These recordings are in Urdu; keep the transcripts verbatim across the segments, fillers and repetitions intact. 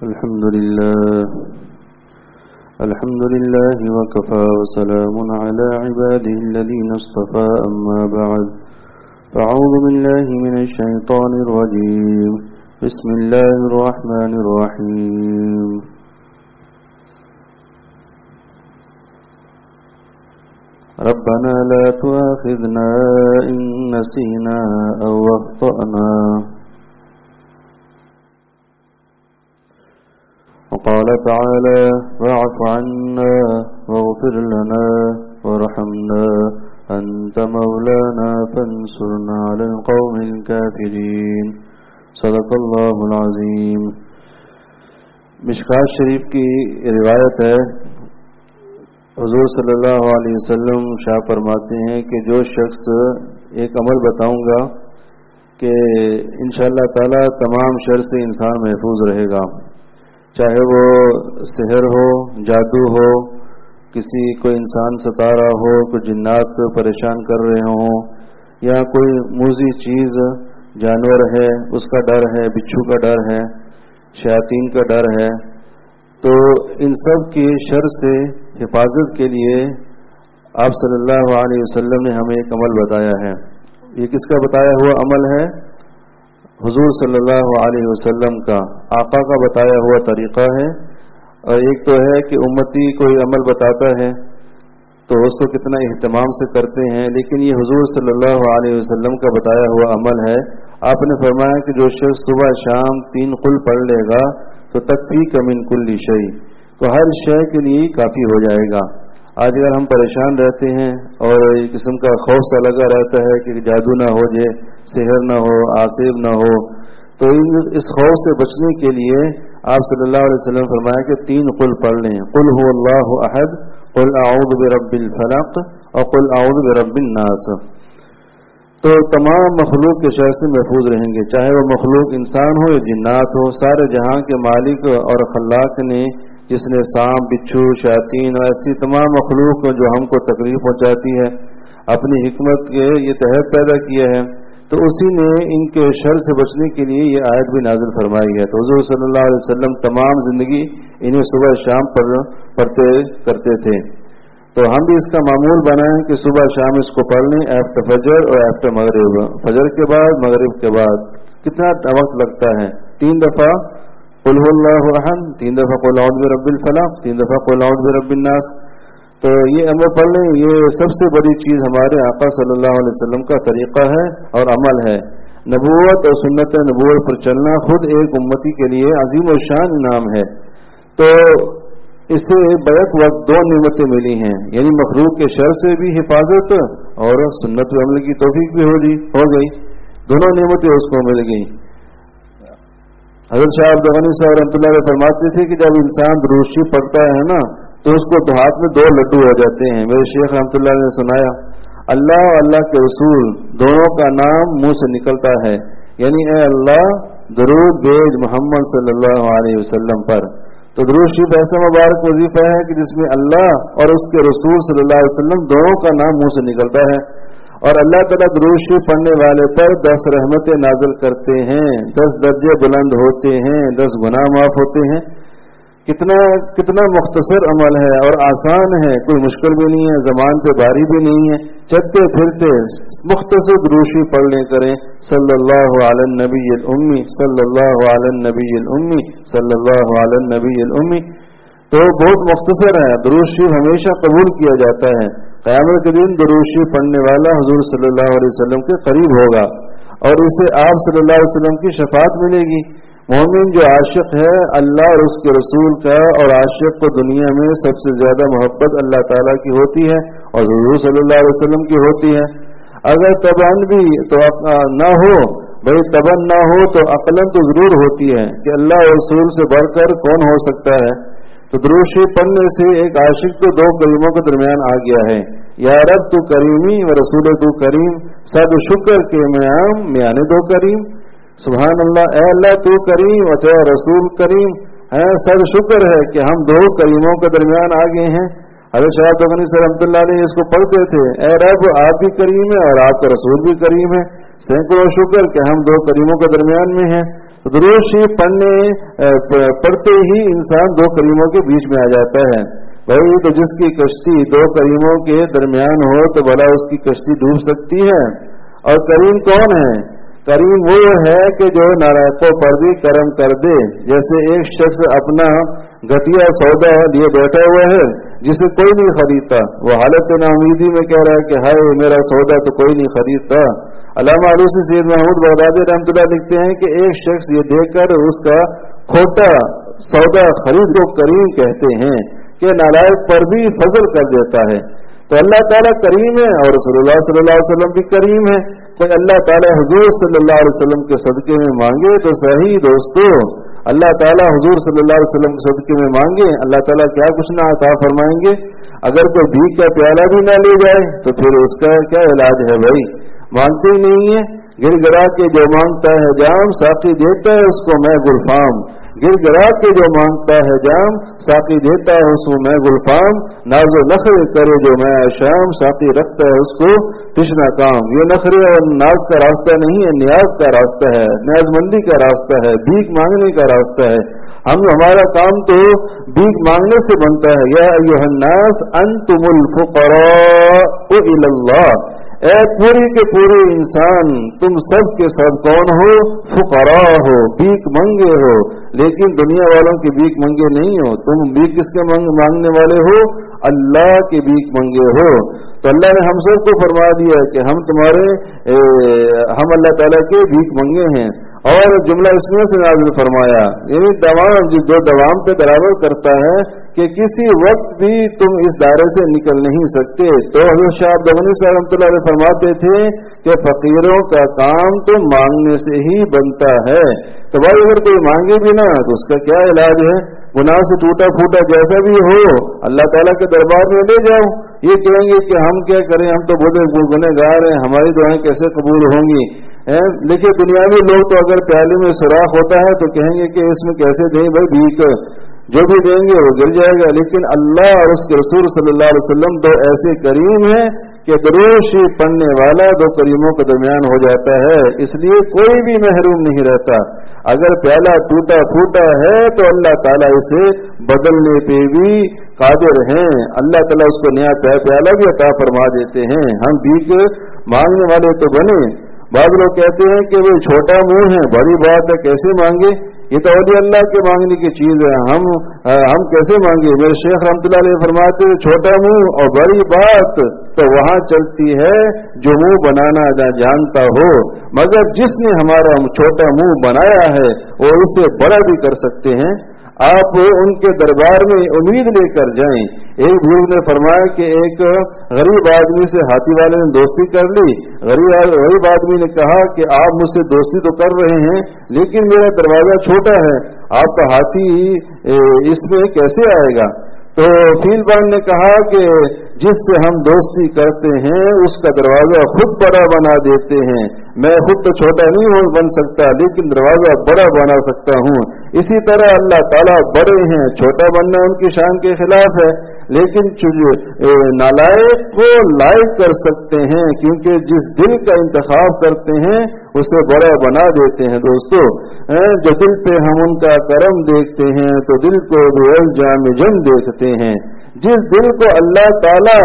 الحمد لله الحمد لله وكفى وسلام على عباده الذين اصطفى أما بعد فأعوذ بالله من الشيطان الرجيم بسم الله الرحمن الرحيم ربنا لا تؤاخذنا إن نسينا أو أخطأنا وقال تعالى واعف عنا واغفر لنا وارحمنا أنت مولانا فانصرنا على القوم الكافرين صدق اللہ العظیم. مشکات شریف کی روایت ہے، حضور صلی اللہ علیہ وسلم شاہ فرماتے ہیں کہ جو شخص ایک عمل بتاؤں گا کہ انشاءاللہ تعالی تمام شر سے انسان محفوظ رہے گا، چاہے وہ سحر ہو، جادو ہو، کسی کوئی انسان ستا رہا ہو، کوئی جنات پریشان کر رہے ہوں، یا کوئی موذی چیز جانور ہے اس کا ڈر ہے، بچھو کا ڈر ہے، شیاطین کا ڈر ہے، تو ان سب کی شر سے حفاظت کے لیے آپ صلی اللہ علیہ وسلم نے ہمیں ایک عمل بتایا ہے. یہ کس کا بتایا ہوا عمل ہے؟ حضور صلی اللہ علیہ وسلم کا، آقا کا بتایا ہوا طریقہ ہے. اور ایک تو ہے کہ امتی کوئی عمل بتاتا ہے تو اس کو کتنا اہتمام سے کرتے ہیں، لیکن یہ حضور صلی اللہ علیہ وسلم کا بتایا ہوا عمل ہے. آپ نے فرمایا کہ جو شخص صبح شام تین قل پڑھ لے گا تو تکفیک من کل شیء، تو ہر شے کے لیے کافی ہو جائے گا. آج اگر ہم پریشان رہتے ہیں اور ایک قسم کا خوف سا لگا رہتا ہے کہ جادو نہ ہو جائے، سحر نہ ہو، آصب نہ ہو، تو اس خوف سے بچنے کے لیے آپ صلی اللہ علیہ وسلم فرمایا کہ تین قل پڑھ لیں، قل هو اللہ احد، قل اعوذ برب الفلق، اور قل اعوذ برب الناس. تو تمام مخلوق کے شر سے محفوظ رہیں گے، چاہے وہ مخلوق انسان ہو یا جنات ہو. سارے جہاں کے مالک اور خلاق نے جس نے سانپ، بچھو، شیاطین اور ایسی تمام مخلوق جو ہم کو تکلیف پہنچاتی ہے اپنی حکمت کے یہ تحت پیدا کیا ہے، تو اسی نے ان کے شر سے بچنے کے لیے یہ آیت بھی نازل فرمائی ہے. تو حضور صلی اللہ علیہ وسلم تمام زندگی انہیں صبح شام پڑھتے کرتے تھے. تو ہم بھی اس کا معمول بنائیں کہ صبح شام اس کو پڑھ لیں، ایفٹر فجر اور ایفٹر مغرب. فجر کے بعد، مغرب کے بعد کتنا وقت لگتا ہے؟ تین دفعہ قل هو اللہ احد، تین دفعہ قل اعوذ برب الفلق، تین دفعہ قل اعوذ برب الناس. تو یہ عمل پڑھ لیں، یہ سب سے بڑی چیز ہمارے آقا صلی اللہ علیہ وسلم کا طریقہ ہے اور عمل ہے. نبوت اور سنت نبوت پر چلنا خود ایک امتی کے لیے عظیم و شان انعام ہے. تو اسے بیک وقت دو نعمتیں ملی ہیں، یعنی مخلوق کے شر سے بھی حفاظت اور سنت و عمل کی توفیق بھی ہو گئی. دونوں نعمتیں اس کو مل گئی. حضرت شاہ عبد الغنی صاحب رحمۃ اللہ علیہ فرماتے تھے کہ جب انسان درود شریف پڑھتا ہے نا تو اس کو دو ہاتھ میں دو لڈو ہو جاتے ہیں. میرے شیخ رحمۃ اللہ نے سنایا، اللہ اور اللہ کے رسول دونوں کا نام منہ سے نکلتا ہے، یعنی اے اللہ درود بھیج محمد صلی اللہ علیہ وسلم پر. تو درود شریف ایسا مبارک وظیفہ ہے کہ جس میں اللہ اور اس کے رسول صلی اللہ علیہ وسلم دونوں کا نام منہ سے نکلتا ہے. اور اللہ تعالیٰ درود شریف پڑھنے والے پر دس رحمتیں نازل کرتے ہیں، دس درجے بلند ہوتے ہیں، دس گناہ معاف ہوتے ہیں. کتنا کتنا مختصر عمل ہے اور آسان ہے، کوئی مشکل بھی نہیں ہے، زبان پہ باری بھی نہیں ہے. چلتے پھرتے مختصر درود شریف پڑھ لیں کریں، صلی اللہ علی النبی الامی، صلی اللہ علی النبی الامی، صلی اللہ علی النبی الامی. تو بہت مختصر ہے. درود شریف ہمیشہ قبول کیا جاتا ہے. قیامت کے دن درود شریف پڑھنے والا حضور صلی اللہ علیہ وسلم کے قریب ہوگا اور اسے آپ صلی اللہ علیہ وسلم کی شفاعت ملے گی. مومن جو عاشق ہے اللہ اور اس کے رسول کا، اور عاشق کو دنیا میں سب سے زیادہ محبت اللہ تعالیٰ کی ہوتی ہے اور حضور صلی اللہ علیہ وسلم کی ہوتی ہے. اگر تبن بھی تو نہ ہو، بھائی تبن نہ ہو تو عقلاً تو ضرور ہوتی ہے کہ اللہ اور رسول سے بڑھ کر کون ہو سکتا ہے. تو درود شریف پڑھنے سے ایک عاشق تو دو کریموں کے درمیان آ گیا ہے، یا رب تو کریمی و رسول تو کریم، سب شکر کے میام میانے دو کریم. سبحان اللہ، اے اللہ تو کریم اور تیرا رسول کریم ہے. سب شکر ہے کہ ہم دو کریموں کے درمیان آ گئے ہیں. حضرت شاہ عبد الغنی صاحب رحمۃ اللہ علیہ اس کو پڑھتے تھے، اے رب آپ بھی کریم ہے اور آپ کا رسول بھی کریم ہے. سینکڑوں شکر کہ ہم دو کریموں کے درمیان میں ہیں. दुरूद शरीफ पढ़ने पढ़ते ही इंसान दो करीमों के बीच में आ जाता है। भाई तो जिसकी कश्ती दो करीमों के दरमियान हो तो भला उसकी कश्ती डूब सकती है। और करीम कौन है? करीम वो है कि जो नालायकों पर भी करम कर दे। जैसे एक शख्स अपना घटिया सौदा लिए बैठा हुआ है जिसे कोई नहीं खरीदता, वो हालत नाउमीदी में कह रहा है कि हाय मेरा सौदा तो कोई नहीं खरीदता। अल्लामा आलूसी सैयद महमूद बगदादी रहमतुल्लाह लिखते हैं कि एक शख्स ये देखकर उसका खोटा सौदा खरीद को करीम कहते हैं कि नालायक पर भी फजल कर देता है। तो अल्लाह ताला करीम है और रसूलुल्लाह सल्लल्लाहु अलैहि वसल्लम भी करीम है। कोई अल्लाह ताला हुजूर सल्लल्लाहु अलैहि वसल्लम के सदके में मांगे तो सही दोस्तों, अल्लाह ताला हुजूर सल्लल्लाहु अलैहि वसल्लम के सदके में मांगे, अल्लाह ताला क्या कुछ ना अता फरमाएंगे। अगर कोई भीख का प्याला भी ना ले जाए तो फिर उसका क्या इलाज है भाई? मानते ही नहीं है। गिरगिरा के जो मांगता है जाम साकी देता है उसको मैं गुलफाम। गिरगिरा के जो मांगता है जाम साकी देता है उसको मैं गुलफाम। नाजो नखरे करे जो मैं शाम साकी रखता है उसको तिश्ना काम। ये नखरे और नाज का रास्ता नहीं है, न्याज का रास्ता है, न्याजमंदी का रास्ता है, भीख मांगने का रास्ता है। हम हमारा काम तो भीख मांगने से बनता है। या अय्युहन्नास अंतुमुल फुक़राउ इलल्लाह, ए पूरी के पूरे इंसान तुम सब के सब कौन हो? फुकरा हो, भीख मंगे हो। लेकिन दुनिया वालों की भीख मंगे नहीं हो, तुम भीख किसके मांगने वाले हो? अल्लाह की भीख मंगे हो। तो अल्लाह ने हम सबको फरमा दिया कि हम तुम्हारे ए, हम अल्लाह ताला के भीख मंगे हैं। और जुमला इसमें से नाज़िल फरमाया, यानी दवाम जो दवाम पे बराबर करता है कि किसी वक्त भी तुम इस दायरे से निकल नहीं सकते। तो हज़रत शाह अब्दुल साहब रहमतुल्लाह अलैह फरमाते थे कि फकीरों का काम तो मांगने से ही बनता है। तो भाई अगर कोई मांगे भी ना तो उसका क्या इलाज है? गुनाह से टूटा फूटा जैसा भी हो अल्लाह ताला के दरबार में ले जाओ। ये कहेंगे कि हम क्या करें, हम तो बुरे गुनहगार हैं, हमारी दुआएं कैसे कबूल होंगी? देखिए दुनियावी लोग तो अगर प्याले में सुराख होता है तो कहेंगे कि इसमें कैसे दें भाई भीख, जो भी देंगे वो गिर जाएगा। लेकिन अल्लाह और उसके रसूल सल्लल्लाहु अलैहि वसल्लम दो ऐसे करीम हैं कि दुरूद शरीफ पढ़ने वाला दो करीमों के दरमियान हो जाता है, इसलिए कोई भी महरूम नहीं रहता। अगर प्याला टूटा फूटा है तो अल्लाह ताला इसे बदलने पे भी कादिर हैं। अल्लाह ताला उसको नया प्याला भी अता फरमा देते हैं। हम भीख मांगने वाले तो बने। बाद लोग कहते हैं कि वो छोटा मुंह है, बड़ी बात है, कैसे मांगे? ये तो औलिया अल्लाह के मांगने की चीज है, हम हम कैसे मांगे? मेरे शेख रहमतुल्लाह अलैह फरमाते हैं छोटा मुंह और बड़ी बात तो वहां चलती है जो मुंह बनाना ना जानता हो, मगर जिसने हमारा छोटा मुंह बनाया है वो इसे बड़ा भी कर सकते हैं। आप उनके दरबार में उम्मीद लेकर जाएं। एक बुजुर्ग ने फरमाया कि एक गरीब आदमी से हाथी वाले ने दोस्ती कर ली। गरीब गरीब आदमी ने कहा कि आप मुझसे दोस्ती तो कर रहे हैं लेकिन मेरा दरवाजा छोटा है, आपका हाथी इसमें कैसे आएगा? तो फीलबान ने कहा कि जिससे हम दोस्ती करते हैं उसका दरवाजा खुद बड़ा बना देते हैं। मैं खुद तो छोटा नहीं हो बन सकता लेकिन दरवाजा बड़ा बना सकता हूँ। इसी तरह अल्लाह ताला बड़े हैं, छोटा बनना उनकी शान के खिलाफ है, लेकिन नालायक को लायक कर सकते हैं क्योंकि जिस दिल का इंतखाब करते हैं उसे बड़ा बना देते हैं। दोस्तों जो दिल पे हम उनका करम देखते हैं तो दिल को बेअज़ जाम जम देखते हैं। जिस दिल को अल्लाह ताला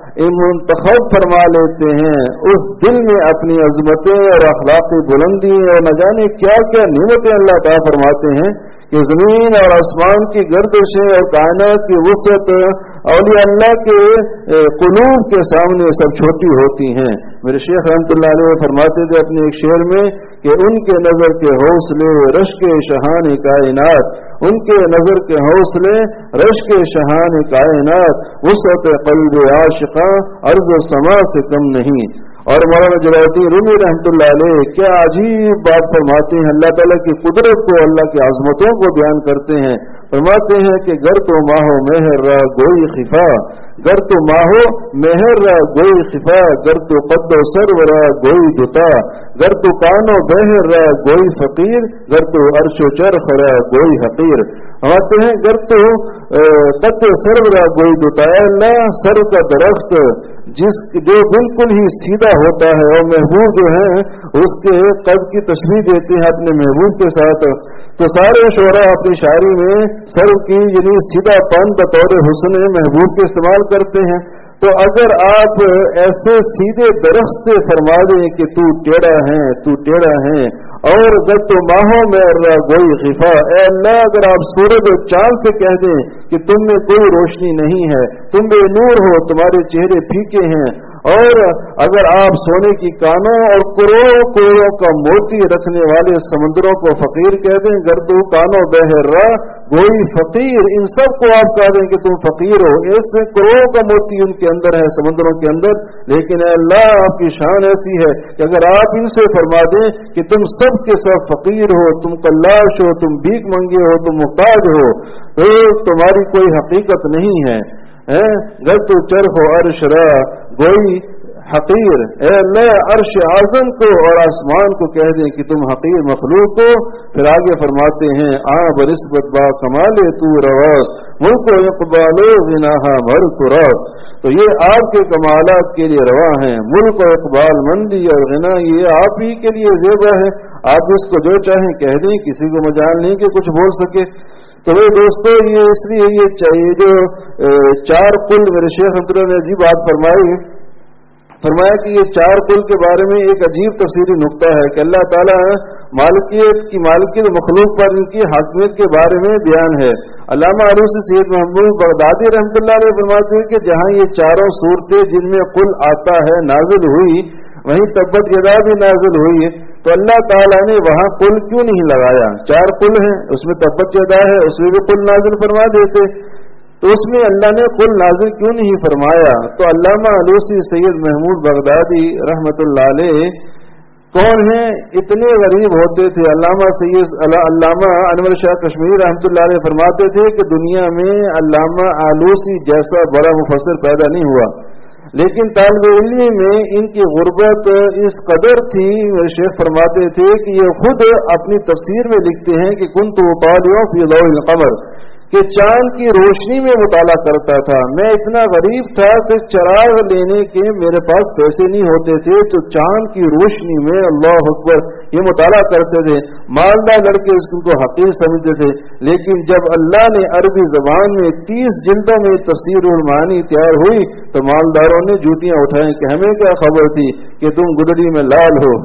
मुंतखब फरमा लेते हैं उस दिल में अपनी अजमतें और अखलाकी बुलंदी और न जाने क्या क्या नियमतें अल्लाह ताला फरमाते हैं कि जमीन और आसमान की गर्दिशें और कायनात की वुसअत औलिया अल्लाह के कुलूब के सामने सब छोटी होती हैं। मेरे शेख रहमतुल्लाह अलैह फरमाते थे अपने एक शेर में कि उनके नजर के हौसले रश्क शहान कायनात, उनके नजर के हौसले रश्क शहान कायनात, वुसअत क़ल्ब आशिक़ा अर्ज़ समा से कम नहीं। और मौलाना जलालुद्दीन रूमी रहमतुल्लाह अलैह क्या अजीब बात फरमाते हैं, अल्लाह ताला की कुदरत को, अल्लाह की आज़मतों को बयान करते हैं। फरमाते हैं कि गर तो माहो मेहर रा गोई खिफा, गर तो माहो मेहर रा गोई खिफा, गर तो कद्दो सरवरा गोई दुता, गर तो कानो बहर रा गोई फकीर, गर तो अर्शो चरख रा गोई हकीर। فرماتے ہیں گر تو تک سرو را گوئی دوتایا اللہ، سر کا درخت جس جو بالکل ہی سیدھا ہوتا ہے، اور محبوب جو ہے اس کے قد کی تشبیہ دیتے ہیں اپنے محبوب کے ساتھ، تو سارے شعراء اپنی شاعری میں سر کی یعنی سیدھا پن بطور حسن محبوب کے استعمال کرتے ہیں۔ تو اگر آپ ایسے سیدھے درخت سے فرما دیں کہ تو ٹیڑھا ہے تو ٹیڑھا ہے، اور اگر تو ماہوں میں گوئی خفا، اے اللہ اگر آپ سورج اور چاند سے کہہ دیں کہ تم میں کوئی روشنی نہیں ہے، تم بے نور ہو، تمہارے چہرے پھیکے ہیں، اور اگر آپ سونے کی کانوں اور کروڑوں کروڑوں کا موتی رکھنے والے سمندروں کو فقیر کہہ دیں، گردو کانوں بہرا گوئی فقیر، ان سب کو آپ کہہ دیں کہ تم فقیر ہو، اس سے کروڑوں کا موتی ان کے اندر ہے، سمندروں کے اندر، لیکن اے اللہ آپ کی شان ایسی ہے کہ اگر آپ ان سے فرما دیں کہ تم سب کے سب فقیر ہو، تم کلاش ہو، تم بھیک منگے ہو، تم محتاج ہو، تو تمہاری کوئی حقیقت نہیں ہے، گر تو چرخ و عرش را گوئی حقیر، اے اللہ عرش اعظم کو اور آسمان کو کہہ دیں کہ تم حقیر مخلوق کو۔ پھر آگے فرماتے ہیں آ برسبت با کمالے تو رواس ملک و اقبال و غناہا بھر تراس، تو یہ آپ کے کمالات کے لیے روا ہیں، ملک و اقبال مندی اور غنا یہ آپ ہی کے لیے زیبا ہے، آپ اس کو جو چاہیں کہہ دیں، کسی کو مجال نہیں کہ کچھ بول سکے۔ تو وہ دوستو یہ اس لیے یہ چاہیے جو چار کل میرے شیخ رحمۃ اللہ نے عجیب بات فرمائی، فرمایا کہ یہ چار کل کے بارے میں ایک عجیب تفسیری نقطہ ہے کہ اللہ تعالیٰ مالکیت کی مالکیت مخلوق پر ان کی حاکمیت کے بارے میں بیان ہے۔ علامہ علوسی سید محمود بغدادی رحمۃ اللہ علیہ فرماتے ہیں کہ جہاں یہ چاروں صورتیں جن میں کل آتا ہے نازل ہوئی، وہیں تبت یدا بھی نازل ہوئی، تو اللہ تعالیٰ نے وہاں کل کیوں نہیں لگایا؟ چار کل ہیں، اس میں تبت یدا ہے، اس میں بھی کل نازل فرما دیتے، تو اس میں اللہ نے کل نازل کیوں نہیں فرمایا؟ تو علامہ علوسی سید محمود بغدادی رحمۃ اللہ علیہ کون ہیں؟ اتنے غریب ہوتے تھے۔ علامہ سید علامہ انور شاہ کشمیری رحمۃ اللہ علیہ فرماتے تھے کہ دنیا میں علامہ علوسی جیسا بڑا مفسر پیدا نہیں ہوا، لیکن طالب علم میں ان کی غربت اس قدر تھی، شیخ فرماتے تھے کہ یہ خود اپنی تفسیر میں لکھتے ہیں کہ کنت اطالع فی ضوء القمر، کہ چاند کی روشنی میں مطالعہ کرتا تھا، میں اتنا غریب تھا کہ چراغ لینے کے میرے پاس پیسے نہیں ہوتے تھے، تو چاند کی روشنی میں اللہ اکبر یہ مطالعہ کرتے تھے، مالدار لڑکے اس کو حقیر سمجھتے تھے، لیکن جب اللہ نے عربی زبان میں تیس جلدوں میں تفسیر المعانی تیار ہوئی تو مالداروں نے جوتیاں اٹھائیں کہ ہمیں کیا خبر تھی کہ تم گدڑی میں لال ہو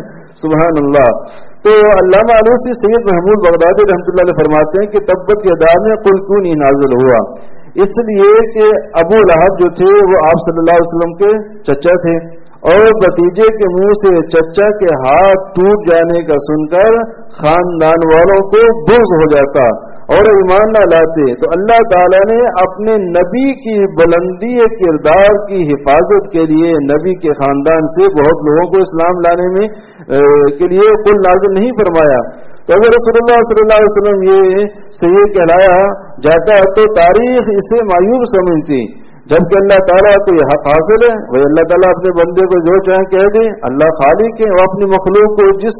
سبحان اللہ۔ تو علامہ علوسی سید محمود بغدادی رحمۃ اللہ علیہ فرماتے ہیں کہ تبت یدا میں کل کیوں نہیں نازل ہوا؟ اس لیے کہ ابو لہب جو تھے وہ آپ صلی اللہ علیہ وسلم کے چچا تھے، اور بھتیجے کے منہ سے چچا کے ہاتھ ٹوٹ جانے کا سن کر خاندان والوں کو بغض ہو جاتا اور ایمان نہ لاتے، تو اللہ تعالیٰ نے اپنے نبی کی بلندی کردار کی حفاظت کے لیے نبی کے خاندان سے بہت لوگوں کو اسلام لانے میں کے لیے کل نازل نہیں فرمایا۔ تو اگر رسول اللہ صلی اللہ علیہ وسلم یہ سید کہلایا جاتا تو تاریخ اسے معیوب سمجھتی، جبکہ اللہ تعالیٰ کو یہ حق حاصل ہے، وہی اللہ تعالیٰ اپنے بندے کو جو چاہے کہہ دیں، اللہ خالق ہے، وہ اپنی مخلوق کو جس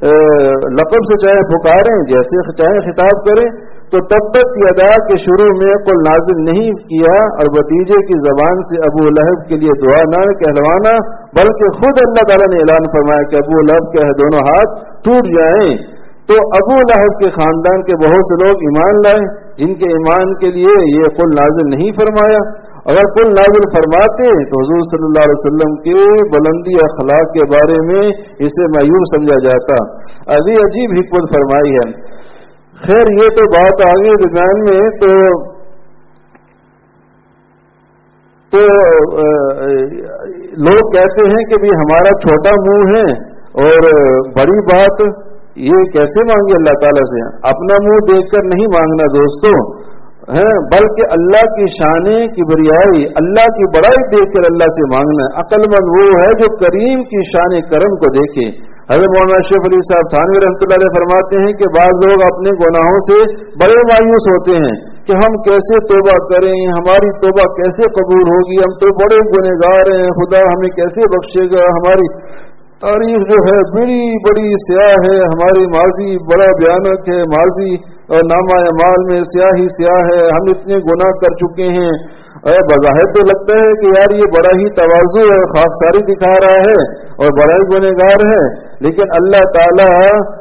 لقب سے چاہے پکاریں، جیسے چاہے خطاب کریں، تو تب تک یدا کے شروع میں قل نازل نہیں کیا، اور بھتیجے کی زبان سے ابو لہب کے لیے دعا نہ کہلوانا، بلکہ خود اللہ تعالیٰ نے اعلان فرمایا کہ ابو لہب کے دونوں ہاتھ ٹوٹ جائیں۔ تو ابو لہب کے خاندان کے بہت سے لوگ ایمان لائے جن کے ایمان کے لیے یہ قل نازل نہیں فرمایا۔ اگر قل نازل فرماتے تو حضور صلی اللہ علیہ وسلم کے بلندی اخلاق کے بارے میں اسے معیوب سمجھا جاتا۔ ابھی عجیب حکمت فرمائی ہے۔ خیر یہ تو بات آگے درمیان میں تو تو لوگ کہتے ہیں کہ بھی ہمارا چھوٹا منہ ہے اور بڑی بات یہ کیسے مانگے اللہ تعالیٰ سے؟ اپنا منہ دیکھ کر نہیں مانگنا دوستوں، ہے بلکہ اللہ کی شان کی بریائی، اللہ کی بڑائی دیکھ کر اللہ سے مانگنا۔ عقل مند وہ ہے جو کریم کی شان کرم کو دیکھے۔ حضرت مولانا شیخ علی صاحب تھانوی رحمۃ اللہ علیہ فرماتے ہیں کہ بعض لوگ اپنے گناہوں سے بڑے مایوس ہوتے ہیں کہ ہم کیسے توبہ کریں، ہماری توبہ کیسے قبول ہوگی، ہم تو بڑے گنہگار ہیں، خدا ہمیں کیسے بخشے گا، ہماری تاریخ جو ہے بڑی بڑی سیاہ ہے، ہماری ماضی بڑا بھیانک ہے، ماضی اور نامہ اعمال میں سیاہ ہی سیاہ ہے، ہم اتنے گناہ کر چکے ہیں. بظاہر تو لگتا ہے کہ یار یہ بڑا ہی تواضع ہے، خاکساری دکھا رہا ہے اور بڑا ہی گنہگار ہے، لیکن اللہ تعالیٰ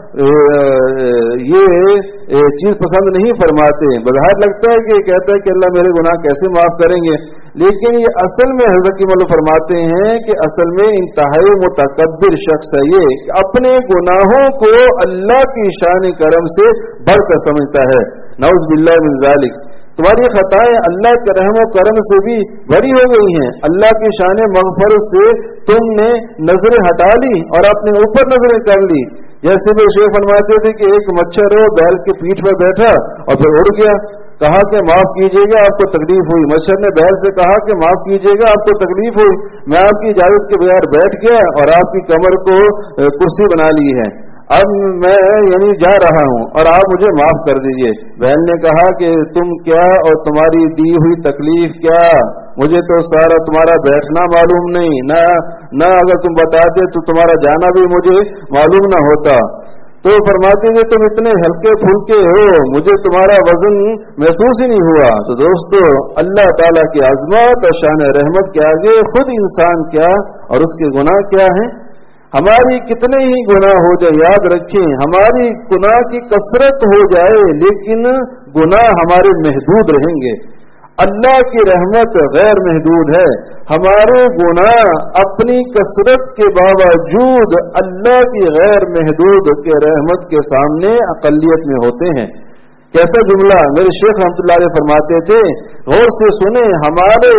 یہ چیز پسند نہیں فرماتے. بظاہر لگتا ہے کہ کہتا ہے کہ اللہ میرے گناہ کیسے معاف کریں گے، لیکن یہ اصل میں حضرت کی مولو فرماتے ہیں کہ اصل میں انتہائی متکبر شخص ہے یہ، کہ اپنے گناہوں کو اللہ کی شان کرم سے بڑھ کر سمجھتا ہے. نعوذ باللہ من ذالک. تمہاری خطائیں اللہ کے رحم و کرم سے بھی بڑی ہو گئی ہیں. اللہ کی شان مغفرت سے تم نے نظریں ہٹا لی اور اپنے اوپر نظریں کر لی. جیسے بھی شیخ فرماتے تھے کہ ایک مچھر ہو بیل کے پیٹھ پر بیٹھا اور پھر اڑ گیا، کہا کہ معاف کیجیے گا آپ کو تکلیف ہوئی. مچھر نے بیل سے کہا کہ معاف کیجیے گا آپ کو تکلیف ہوئی، میں آپ کی اجازت کے بغیر بیٹھ گیا اور آپ کی کمر کو کرسی بنا لی ہے، اب میں یعنی جا رہا ہوں اور آپ مجھے معاف کر دیجئے. بہن نے کہا کہ تم کیا اور تمہاری دی ہوئی تکلیف کیا، مجھے تو سارا تمہارا بیٹھنا معلوم نہیں، نہ نہ اگر تم بتاتے تو تمہارا جانا بھی مجھے معلوم نہ ہوتا. تو فرماتے ہیں تم اتنے ہلکے پھلکے ہو، مجھے تمہارا وزن محسوس ہی نہیں ہوا. تو دوستو اللہ تعالیٰ کی عظمت اور شان رحمت کے آگے خود انسان کیا اور اس کے گناہ کیا ہیں. ہماری کتنے ہی گناہ ہو جائے، یاد رکھیں ہماری گناہ کی کثرت ہو جائے لیکن گناہ ہمارے محدود رہیں گے. اللہ کی رحمت غیر محدود ہے. ہمارے گناہ اپنی کثرت کے باوجود اللہ کی غیر محدود کے رحمت کے سامنے اقلیت میں ہوتے ہیں. کیسا جملہ میرے شیخ رحمۃ اللہ علیہ فرماتے تھے، غور سے سنیں، ہمارے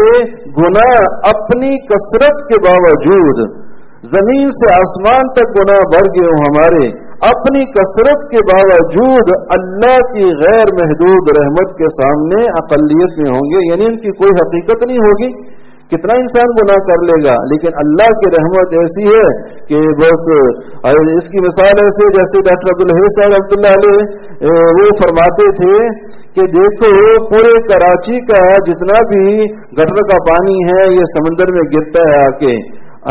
گناہ اپنی کثرت کے باوجود زمین سے آسمان تک گناہ بڑھ گئے ہوں، ہمارے اپنی کثرت کے باوجود اللہ کی غیر محدود رحمت کے سامنے اقلیت میں ہوں گے، یعنی ان کی کوئی حقیقت نہیں ہوگی. کتنا انسان گناہ کر لے گا، لیکن اللہ کی رحمت ایسی ہے کہ بس اس کی مثال ایسے جیسے ڈاکٹر عبدالحی صاحب رحمۃ اللہ علیہ وہ فرماتے تھے کہ دیکھو پورے کراچی کا جتنا بھی گٹر کا پانی ہے یہ سمندر میں گرتا ہے آ کے،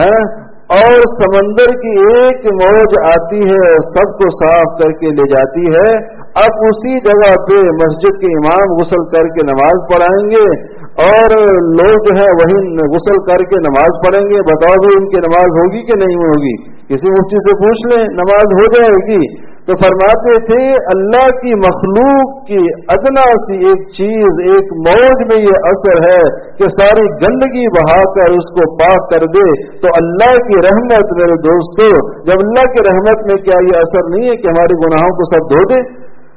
اور سمندر کی ایک موج آتی ہے اور سب کو صاف کر کے لے جاتی ہے. اب اسی جگہ پہ مسجد کے امام غسل کر کے نماز پڑھائیں گے اور لوگ جو ہے وہی غسل کر کے نماز پڑھیں گے. بتاؤ بھی ان کی نماز ہوگی کہ نہیں ہوگی؟ کسی مفتی سے پوچھ لیں، نماز ہو جائے گی. تو فرماتے تھے اللہ کی مخلوق کی ادنا سی ایک چیز، ایک موج میں یہ اثر ہے کہ ساری گندگی بہا کر اس کو پاک کر دے. تو اللہ کی رحمت میرے دوستو، جب اللہ کی رحمت میں کیا یہ اثر نہیں ہے کہ ہمارے گناہوں کو سب دھو دے؟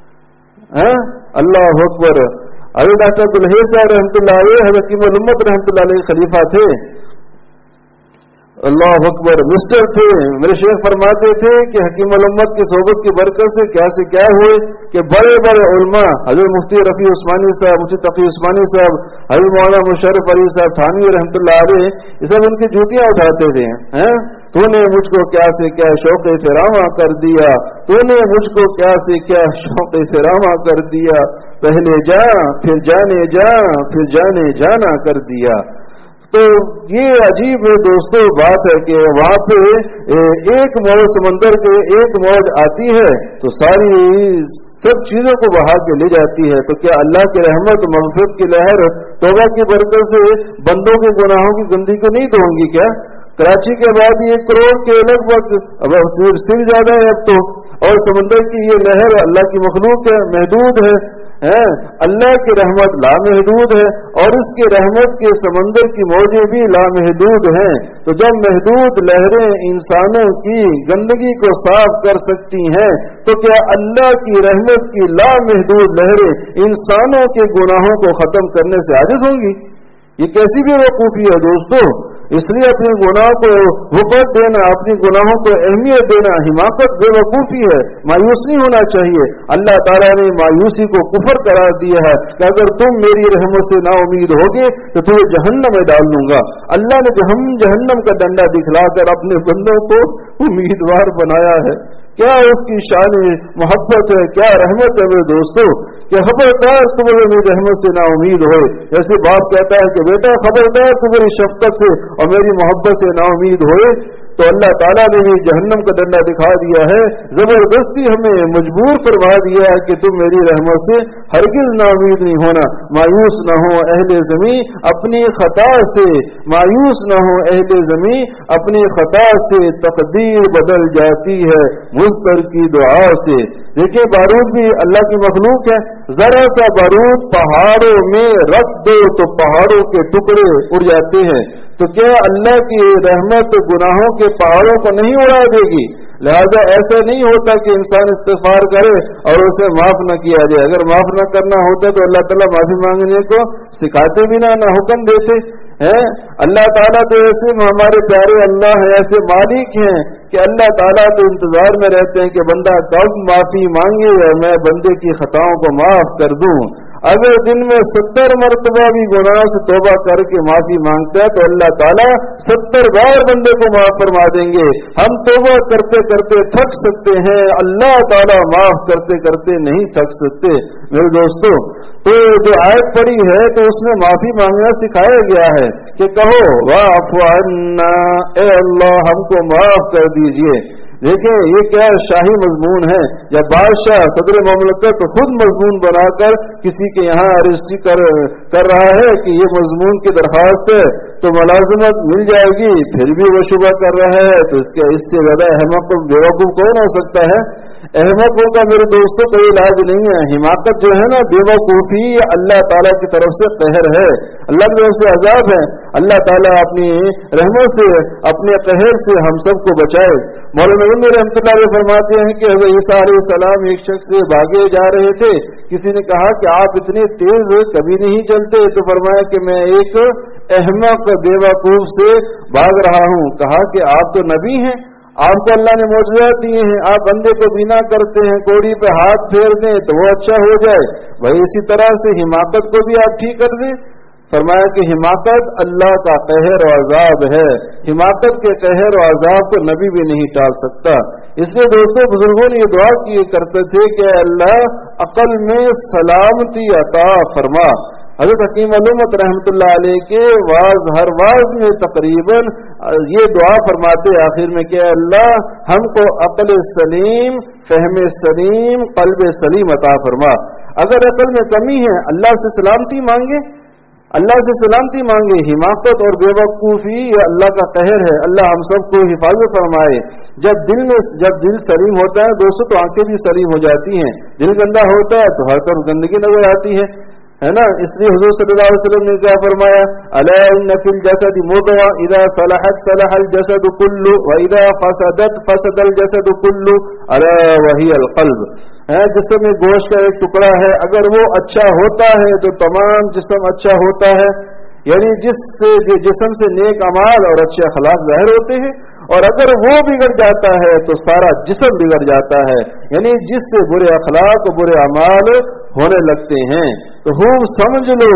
اللہ اکبر. ابھی ڈاکٹر عبدالحی صاحب رحمۃ اللہ علیہ حضرت حکیم الامت رحمۃ اللہ علیہ خلیفہ تھے، اللہ اکبر مسٹر تھے. میرے شیخ فرماتے تھے کہ حکیم الامت کی صحبت کی برکت سے کیا سے کیا ہوئے کہ بڑے بڑے علماء حضرت مفتی رفیع عثمانی صاحب، مفتی تقی عثمانی صاحب، حضرت مولانا مشرف علی صاحب تھانوی رحمۃ اللہ علیہ، یہ سب ان کی جوتیاں اٹھاتے تھے. تو نے مجھ کو کیا سے کیا شوق فرامہ کر دیا، تو نے مجھ کو کیا سے کیا شوق فرامہ کر دیا، پہلے جا پھر جانے جا پھر جانے جانا کر دیا. تو یہ عجیب دوستوں بات ہے کہ وہاں پہ ایک موج سمندر کے ایک موج آتی ہے تو ساری سب چیزوں کو بہا کے لے جاتی ہے. تو کیا اللہ کی رحمت مغفرت کی لہر توبہ کی برکت سے بندوں کے گناہوں کی گندگی کو نہیں دھوئیں گی کیا؟ کراچی کے بعد ایک کروڑ کے لگ بھگ اب صرف زیادہ ہے اب تو، اور سمندر کی یہ لہر اللہ کی مخلوق ہے، محدود ہے. اللہ کی رحمت لامحدود ہے اور اس کی رحمت کے سمندر کی موجیں بھی لامحدود ہیں. تو جب محدود لہریں انسانوں کی گندگی کو صاف کر سکتی ہیں تو کیا اللہ کی رحمت کی لامحدود لہریں انسانوں کے گناہوں کو ختم کرنے سے عاجز ہوں گی؟ یہ کیسی بھی وقوفی ہے دوستو. اس لیے اپنے گناہوں کو وقت دینا، اپنی گناہوں کو اہمیت دینا حماقت بے وقوفی ہے، مایوس نہیں ہونا چاہیے. اللہ تعالیٰ نے مایوسی کو کفر قرار دیا ہے کہ اگر تم میری رحمت سے نا امید ہوگے تو تمہیں جہنم میں ڈال دوں گا. اللہ نے ہم جہنم کا ڈنڈا دکھلا کر اپنے بندوں کو امیدوار بنایا ہے. کیا اس کی شان محبت ہے، کیا رحمت ہے میرے دوستو کہ خبردار تم میری رحمت سے نا امید ہوئے. جیسے باپ کہتا ہے کہ بیٹا خبردار تم میری شفقت سے اور میری محبت سے نا امید ہوئے. تو اللہ تعالیٰ نے بھی جہنم کا ڈنڈا دکھا دیا ہے، زبردستی ہمیں مجبور فرما دیا ہے کہ تم میری رحمت سے ہرگز نا امید نہیں ہونا، مایوس نہ ہو اہل زمین اپنی خطا سے، مایوس نہ ہو اہل زمین اپنی خطا سے، تقدیر بدل جاتی ہے مضطر کی دعا سے۔ دیکھیں بارود بھی اللہ کی مخلوق ہے، ذرا سا بارود پہاڑوں میں رکھ دو تو پہاڑوں کے ٹکڑے اڑ جاتے ہیں، تو کیا اللہ کی رحمت گناہوں کے پہاڑوں کو نہیں اڑا دے گی؟ لہذا ایسا نہیں ہوتا کہ انسان استغفار کرے اور اسے معاف نہ کیا جائے، اگر معاف نہ کرنا ہوتا تو اللہ تعالیٰ معافی مانگنے کو سکھاتے بھی نہ نہ حکم دیتے ہیں۔ اللہ تعالیٰ تو ایسے ہمارے پیارے اللہ ہیں، ایسے مالک ہیں کہ اللہ تعالیٰ تو انتظار میں رہتے ہیں کہ بندہ کب معافی مانگے اور میں بندے کی خطاؤں کو معاف کر دوں۔ اگر دن میں ستر مرتبہ بھی گناہ سے توبہ کر کے معافی مانگتا ہے تو اللہ تعالیٰ ستر بار بندے کو معاف فرما دیں گے۔ ہم توبہ کرتے کرتے تھک سکتے ہیں، اللہ تعالیٰ معاف کرتے کرتے نہیں تھک سکتے۔ میرے دوستو، تو جو آیت پڑھی ہے تو اس میں معافی مانگنا سکھایا گیا ہے کہ کہو واعف عنا، اے اللہ ہم کو معاف کر دیجئے۔ دیکھیں یہ کیا شاہی مضمون ہے، جب بادشاہ صدر مملکت خود مضمون بنا کر کسی کے یہاں رجسٹری کر کر رہا ہے کہ یہ مضمون کی درخواست ہے تو ملازمت مل جائے گی، پھر بھی وہ شبہ کر رہا ہے، تو اس کے اس سے زیادہ احمق بیوقوف کون ہو سکتا ہے؟ احمقوں کا میرے دوستوں کوئی علاج نہیں ہے۔ حماقت جو ہے نا، بیوقوفی، اللہ تعالیٰ کی طرف سے قہر ہے، اللہ کی طرف سے عذاب ہے۔ اللہ تعالیٰ اپنی رحمت سے، اپنے قہر سے ہم سب کو بچائے۔ مولانا نبی رحمۃ اللہ علیہ فرماتے ہیں کہ حضرت عیسیٰ علیہ السلام ایک شخص سے بھاگے جا رہے تھے، کسی نے کہا کہ آپ اتنے تیز کبھی نہیں چلتے، تو فرمایا کہ میں ایک احمق بیوقوف سے بھاگ رہا ہوں۔ کہا کہ آپ تو نبی ہیں، آپ کو اللہ نے معجزات دیے ہیں، آپ بندے کو بینا کرتے ہیں، کوڑی پہ ہاتھ پھیر دیں تو وہ اچھا ہو جائے، وہی اسی طرح سے حماقت کو بھی آپ ٹھیک کر دیں۔ فرمایا کہ حماقت اللہ کا قہر و عذاب ہے، حماقت کے قہر و عذاب کو نبی بھی نہیں ٹال سکتا۔ اس لیے دوستوں بزرگوں نے یہ دعا کیے کرتے تھے کہ اللہ عقل میں سلامتی عطا فرما۔ حضرت حکیم علومت رحمۃ اللہ علیہ کے واز ہر واز میں تقریباً یہ دعا فرماتے آخر میں کہ اللہ ہم کو عقل سلیم، فہم سلیم، قلب سلیم عطا فرما۔ اگر عقل میں کمی ہے اللہ سے سلامتی مانگے، اللہ سے سلامتی مانگے۔ حماقت اور بے وقوفی یہ اللہ کا قہر ہے، اللہ ہم سب کو حفاظت فرمائے۔ جب دل میں جب دل سلیم ہوتا ہے دوستوں تو آنکھیں بھی سلیم ہو جاتی ہیں، دل گندا ہوتا ہے تو ہر طرف گندگی نظر آتی ہے، ہے نا۔ اس لیے حضور صلی اللہ علیہ وسلم نے کیا فرمایا، الا ان فی الجسد مضغہ اذا صلحت صلح الجسد كله واذا فسدت فسد الجسد كله الا وهي القلب۔ جسم میں گوشت کا ایک ٹکڑا ہے، اگر وہ اچھا ہوتا ہے تو تمام جسم اچھا ہوتا ہے، یعنی جس سے جسم سے نیک اعمال اور اچھے اخلاق ظاہر ہوتے ہیں، اور اگر وہ بگڑ جاتا ہے تو سارا جسم بگڑ جاتا ہے، یعنی جس سے برے اخلاق اور برے اعمال ہونے لگتے ہیں۔ تو خوب سمجھ لو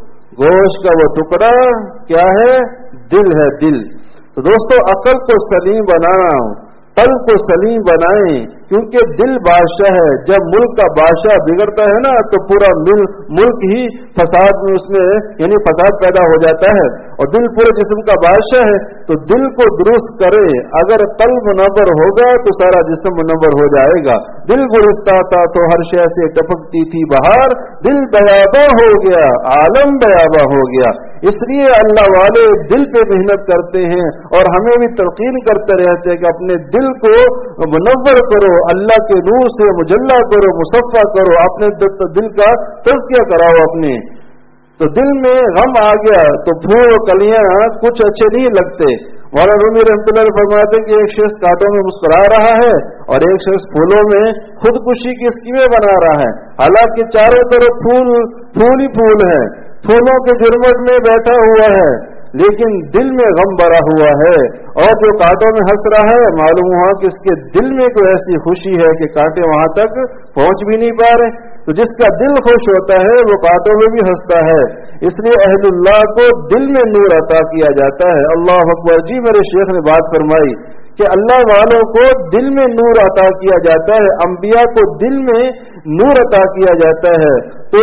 گوشت کا وہ ٹکڑا کیا ہے؟ دل ہے، دل۔ تو دوستو عقل کو سلیم بنانا، قلب کو سلیم بنائیں، کیونکہ دل بادشاہ ہے۔ جب ملک کا بادشاہ بگڑتا ہے نا تو پورا ملک ہی فساد میں اس میں یعنی فساد پیدا ہو جاتا ہے، اور دل پورے جسم کا بادشاہ ہے۔ تو دل کو درست کرے، اگر قلب منور ہوگا تو سارا جسم منور ہو جائے گا۔ دل گرستا تھا تو ہر شے سے ٹپکتی تھی بہار، دل بیاباں ہو گیا عالم بیاباں ہو گیا۔ اس لیے اللہ والے دل پہ محنت کرتے ہیں اور ہمیں بھی تلقین کرتے رہتے ہیں کہ اپنے دل کو منور کرو، اللہ کے نور سے مجلہ کرو، مصفہ کرو، اپنے دل کا تزکیہ کراؤ اپنے۔ تو دل میں غم آ گیا تو پھول کلیاں کچھ اچھے نہیں لگتے۔ مولانا رومی رحمۃ اللہ علیہ فرماتے ہیں کہ ایک شخص کانٹوں میں مسکرا رہا ہے اور ایک شخص پھولوں میں خودکشی کی اسکیمیں بنا رہا ہے، حالانکہ چاروں طرف پھول پھول ہی پھول ہے، پھولوں کے جرمٹ میں بیٹھا ہوا ہے، لیکن دل میں غم بھرا ہوا ہے۔ اور جو کانٹوں میں ہنس رہا ہے معلوم ہوا کہ اس کے دل میں کوئی ایسی خوشی ہے کہ کانٹے وہاں تک پہنچ بھی نہیں پا رہے۔ تو جس کا دل خوش ہوتا ہے وہ کانٹوں میں بھی ہنستا ہے۔ اس لیے اہل اللہ کو دل میں نور عطا کیا جاتا ہے۔ اللہ اکبر جی، میرے شیخ نے بات فرمائی کہ اللہ والوں کو دل میں نور عطا کیا جاتا ہے، انبیاء کو دل میں نور عطا کیا جاتا ہے۔ تو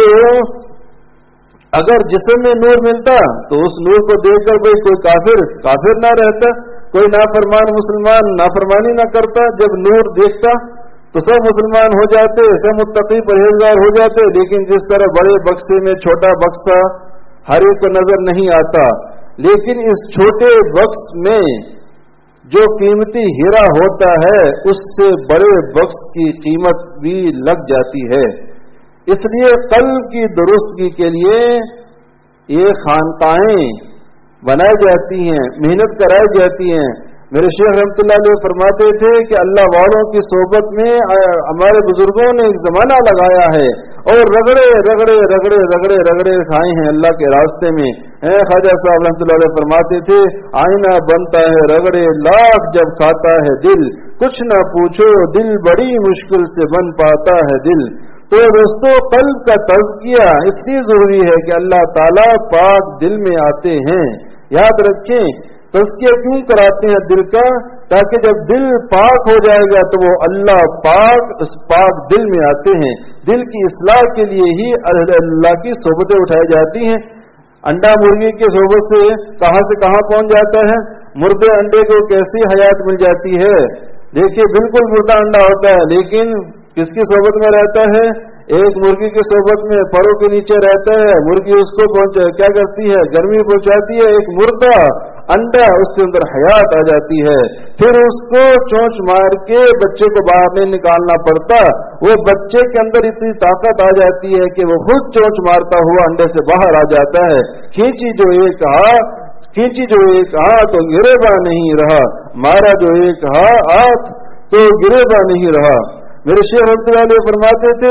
اگر جسم میں نور ملتا تو اس نور کو دیکھ کر بھائی کوئی کافر کافر نہ رہتا، کوئی نافرمان مسلمان نافرمانی نہ کرتا، جب نور دیکھتا تو سب مسلمان ہو جاتے، سب متقی پرہیزگار ہو جاتے، لیکن جس طرح بڑے بکسے میں چھوٹا بکسا ہر ایک کو نظر نہیں آتا، لیکن اس چھوٹے بکس میں جو قیمتی ہیرا ہوتا ہے اس سے بڑے بکس کی قیمت بھی لگ جاتی ہے۔ اس لیے قلب کی درستگی کے لیے یہ خانقاہیں بنائی جاتی ہیں، محنت کرائی جاتی ہیں۔ میرے شیخ رحمۃ اللہ علیہ فرماتے تھے کہ اللہ والوں کی صحبت میں ہمارے بزرگوں نے ایک زمانہ لگایا ہے اور رگڑے رگڑے رگڑے رگڑے رگڑے کھائے ہیں اللہ کے راستے میں۔ خواجہ صاحب رحمۃ اللہ علیہ فرماتے تھے آئینہ بنتا ہے رگڑے لاکھ جب کھاتا ہے دل، کچھ نہ پوچھو دل بڑی مشکل سے بن پاتا ہے دل۔ تو دوستو قلب کا تزکیہ اس لیے ضروری ہے کہ اللہ تعالیٰ پاک دل میں آتے ہیں۔ یاد رکھیں تزکیہ کیوں کراتے ہیں دل کا؟ تاکہ جب دل پاک ہو جائے گا تو وہ اللہ پاک اس پاک دل میں آتے ہیں۔ دل کی اصلاح کے لیے ہی اللہ کی صحبتیں اٹھائی جاتی ہیں۔ انڈا مرغی کی صحبت سے کہاں سے کہاں پہنچ جاتا ہے، مردے انڈے کو کیسی حیات مل جاتی ہے۔ دیکھیے بالکل مردہ انڈا ہوتا ہے لیکن کس کی صحبت میں رہتا ہے؟ ایک مرغی کی صحبت میں پروں کے نیچے رہتا ہے، مرغی اس کو پہنچ کیا کرتی ہے، گرمی پہنچاتی ہے، ایک مردہ انڈا اس کے اندر حیات آ جاتی ہے، پھر اس کو چونچ مار کے بچے کو باہر نہیں نکالنا پڑتا، وہ بچے کے اندر اتنی طاقت آ جاتی ہے کہ وہ خود چونچ مارتا ہوا انڈے سے باہر آ جاتا ہے۔ کھینچی جو ایک کہا کھینچی جو ایک ہاتھ تو گریباں نہیں رہا، مارا جو ایک ہاتھ تو گریباں نہیں رہا۔ میرے شیخ رحمۃ اللہ علیہ فرماتے تھے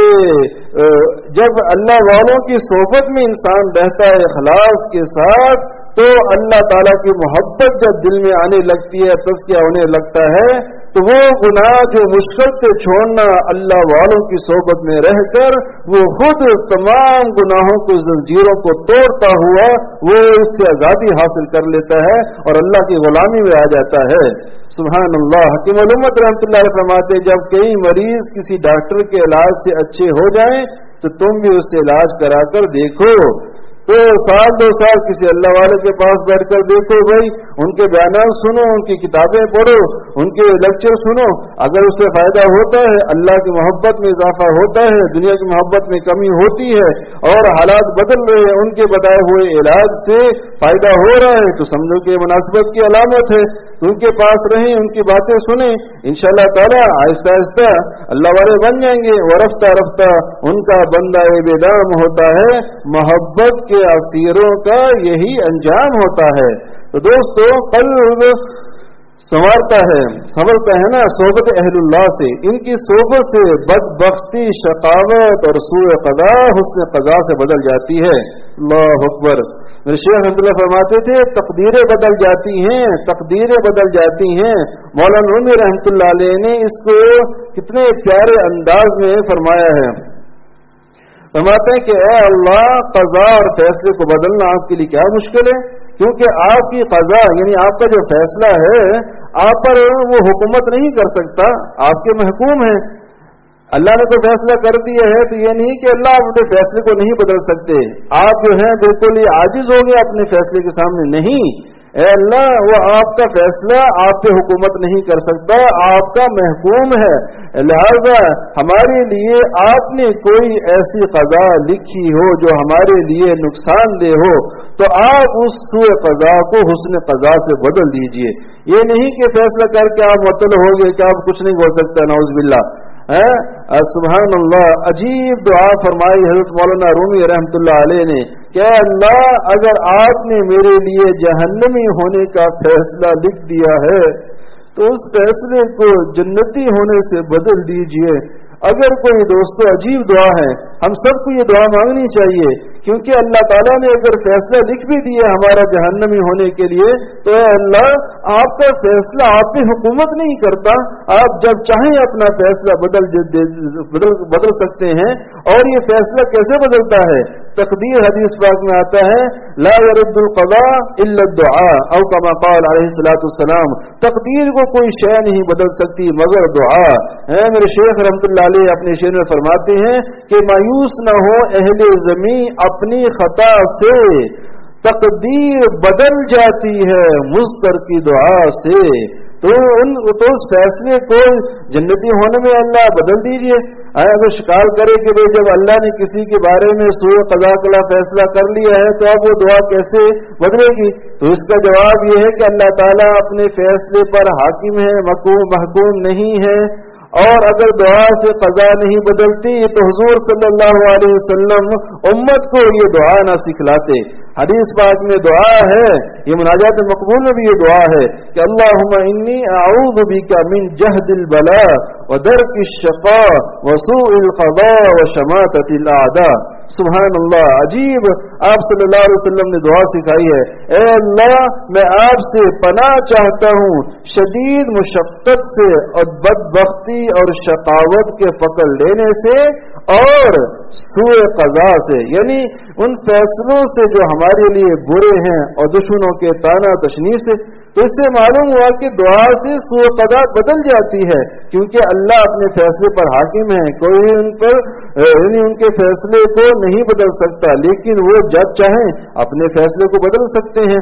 کہ جب اللہ والوں کی صحبت میں انسان رہتا ہے اخلاص کے ساتھ تو اللہ تعالیٰ کی محبت جب دل میں آنے لگتی ہے، تزکیہ ہونے لگتا ہے، تو وہ گناہ جو مشکل سے چھوڑنا اللہ والوں کی صحبت میں رہ کر وہ خود تمام گناہوں کی زنجیروں کو توڑتا ہوا وہ اس سے آزادی حاصل کر لیتا ہے اور اللہ کی غلامی میں آ جاتا ہے۔ سبحان اللہ۔ حکیم الامت رحمۃ اللہ علیہ فرماتے جب کئی مریض کسی ڈاکٹر کے علاج سے اچھے ہو جائیں تو تم بھی اس سے علاج کرا کر دیکھو، تو سال دو سال کسی اللہ والے کے پاس بیٹھ کر دیکھو بھائی، ان کے بیانات سنو، ان کی کتابیں پڑھو، ان کے لیکچر سنو، اگر اس سے فائدہ ہوتا ہے، اللہ کی محبت میں اضافہ ہوتا ہے، دنیا کی محبت میں کمی ہوتی ہے اور حالات بدل رہے ہیں، ان کے بتائے ہوئے علاج سے فائدہ ہو رہا ہے تو سمجھو کہ مناسبت کی علامت ہے، ان کے پاس رہیں، ان کی باتیں سنیں، انشاءاللہ تعالی آہستہ آہستہ اللہ والے بن جائیں گے، اور رفتہ رفتہ ان کا بندہ بے دام ہوتا ہے۔ محبت کے اسیروں کا یہی انجام ہوتا ہے۔ تو دوستو قلب سنوارتا ہے، سنورتا ہے نا صحبت اہل اللہ سے، ان کی صحبت سے بدبختی، شقاوت اور سوء قضا حسن قضا سے بدل جاتی ہے۔ اللہ اکبر۔ میرے شیخ رحمۃ اللہ فرماتے تھے تقدیریں بدل جاتی ہیں، تقدیریں بدل جاتی ہیں۔ مولانا رومی رحمۃ اللہ علیہ نے اس کو کتنے پیارے انداز میں فرمایا ہے، فرماتے ہیں کہ اے اللہ قضا اور فیصلے کو بدلنا آپ کے لیے کیا مشکل ہے، کیونکہ آپ کی قضا یعنی آپ کا جو فیصلہ ہے آپ پر وہ حکومت نہیں کر سکتا، آپ کے محکوم ہیں۔ اللہ نے تو فیصلہ کر دیا ہے تو یہ نہیں کہ اللہ اپنے فیصلے کو نہیں بدل سکتے، آپ جو ہیں بالکل یہ عاجز ہو گئے اپنے فیصلے کے سامنے، نہیں، اے اللہ وہ آپ کا فیصلہ آپ پہ حکومت نہیں کر سکتا، آپ کا محکوم ہے، لہذا ہمارے لیے آپ نے کوئی ایسی قضا لکھی ہو جو ہمارے لیے نقصان دہ ہو تو آپ اس سوء قضا کو حسن قضا سے بدل دیجئے۔ یہ نہیں کہ فیصلہ کر کے آپ مطلب ہو گئے کہ آپ کچھ نہیں ہو سکتا، نعوذ باللہ۔ سبحان اللہ۔ عجیب دعا فرمائی حضرت مولانا رومی رحمۃ اللہ علیہ نے کہ اللہ اگر آپ نے میرے لیے جہنمی ہونے کا فیصلہ لکھ دیا ہے تو اس فیصلے کو جنتی ہونے سے بدل دیجئے۔ اگر کوئی دوستو عجیب دعا ہے، ہم سب کو یہ دعا مانگنی چاہیے، کیونکہ اللہ تعالیٰ نے اگر فیصلہ لکھ بھی دیا ہمارا جہنمی ہونے کے لیے تو اے اللہ آپ کا فیصلہ آپ پہ حکومت نہیں کرتا، آپ جب چاہیں اپنا فیصلہ بدل بدل بدل سکتے ہیں۔ اور یہ فیصلہ کیسے بدلتا ہے؟ تقدیر حدیث پاک میں آتا ہے لا يرد القضاء الا الدعاء او كما قال علیہ الصلوۃ والسلام، تقدیر کو کوئی شے نہیں بدل سکتی مگر دعا ہے۔ میرے شیخ رحمۃ اللہ علیہ اپنے شعر میں فرماتے ہیں کہ مایوس نہ ہو اہل زمین اپنی خطا سے، تقدیر بدل جاتی ہے مضطر کی دعا سے، تو ان تو اس فیصلے کو جنتی ہونے میں اللہ بدل دیجئے۔ اگر شکار کرے کہ بھائی جب اللہ نے کسی کے بارے میں سوء قضا کا فیصلہ کر لیا ہے تو اب وہ دعا کیسے بدلے گی؟ تو اس کا جواب یہ ہے کہ اللہ تعالیٰ اپنے فیصلے پر حاکم ہے، محکوم نہیں ہے، اور اگر دعا سے قضا نہیں بدلتی تو حضور صلی اللہ علیہ وسلم امت کو یہ دعا نہ سکھلاتے۔ حدیث پاک میں دعا ہے، یہ مناجات مقبول میں بھی یہ دعا ہے کہ اللہم انی اعوذ بک من جہد البلاء ودرک الشقاء وسوء القضاء وشماتۃ الاعداء۔ سبحان اللہ، عجیب آپ صلی اللہ علیہ وسلم نے دعا سکھائی ہے، اے اللہ میں آپ سے پناہ چاہتا ہوں شدید مشقت سے اور بدبختی اور شقاوت کے پکڑ لینے سے اور سوء قضا سے، یعنی ان فیصلوں سے جو ہمارے لیے برے ہیں اور دشمنوں کے طعنہ تشنیع سے۔ تو اس سے معلوم ہوا کہ دعا سے سوء قضا بدل جاتی ہے، کیونکہ اللہ اپنے فیصلے پر حاکم ہے، کوئی ان پر یعنی ان کے فیصلے کو نہیں بدل سکتا، لیکن وہ جب چاہیں اپنے فیصلے کو بدل سکتے ہیں۔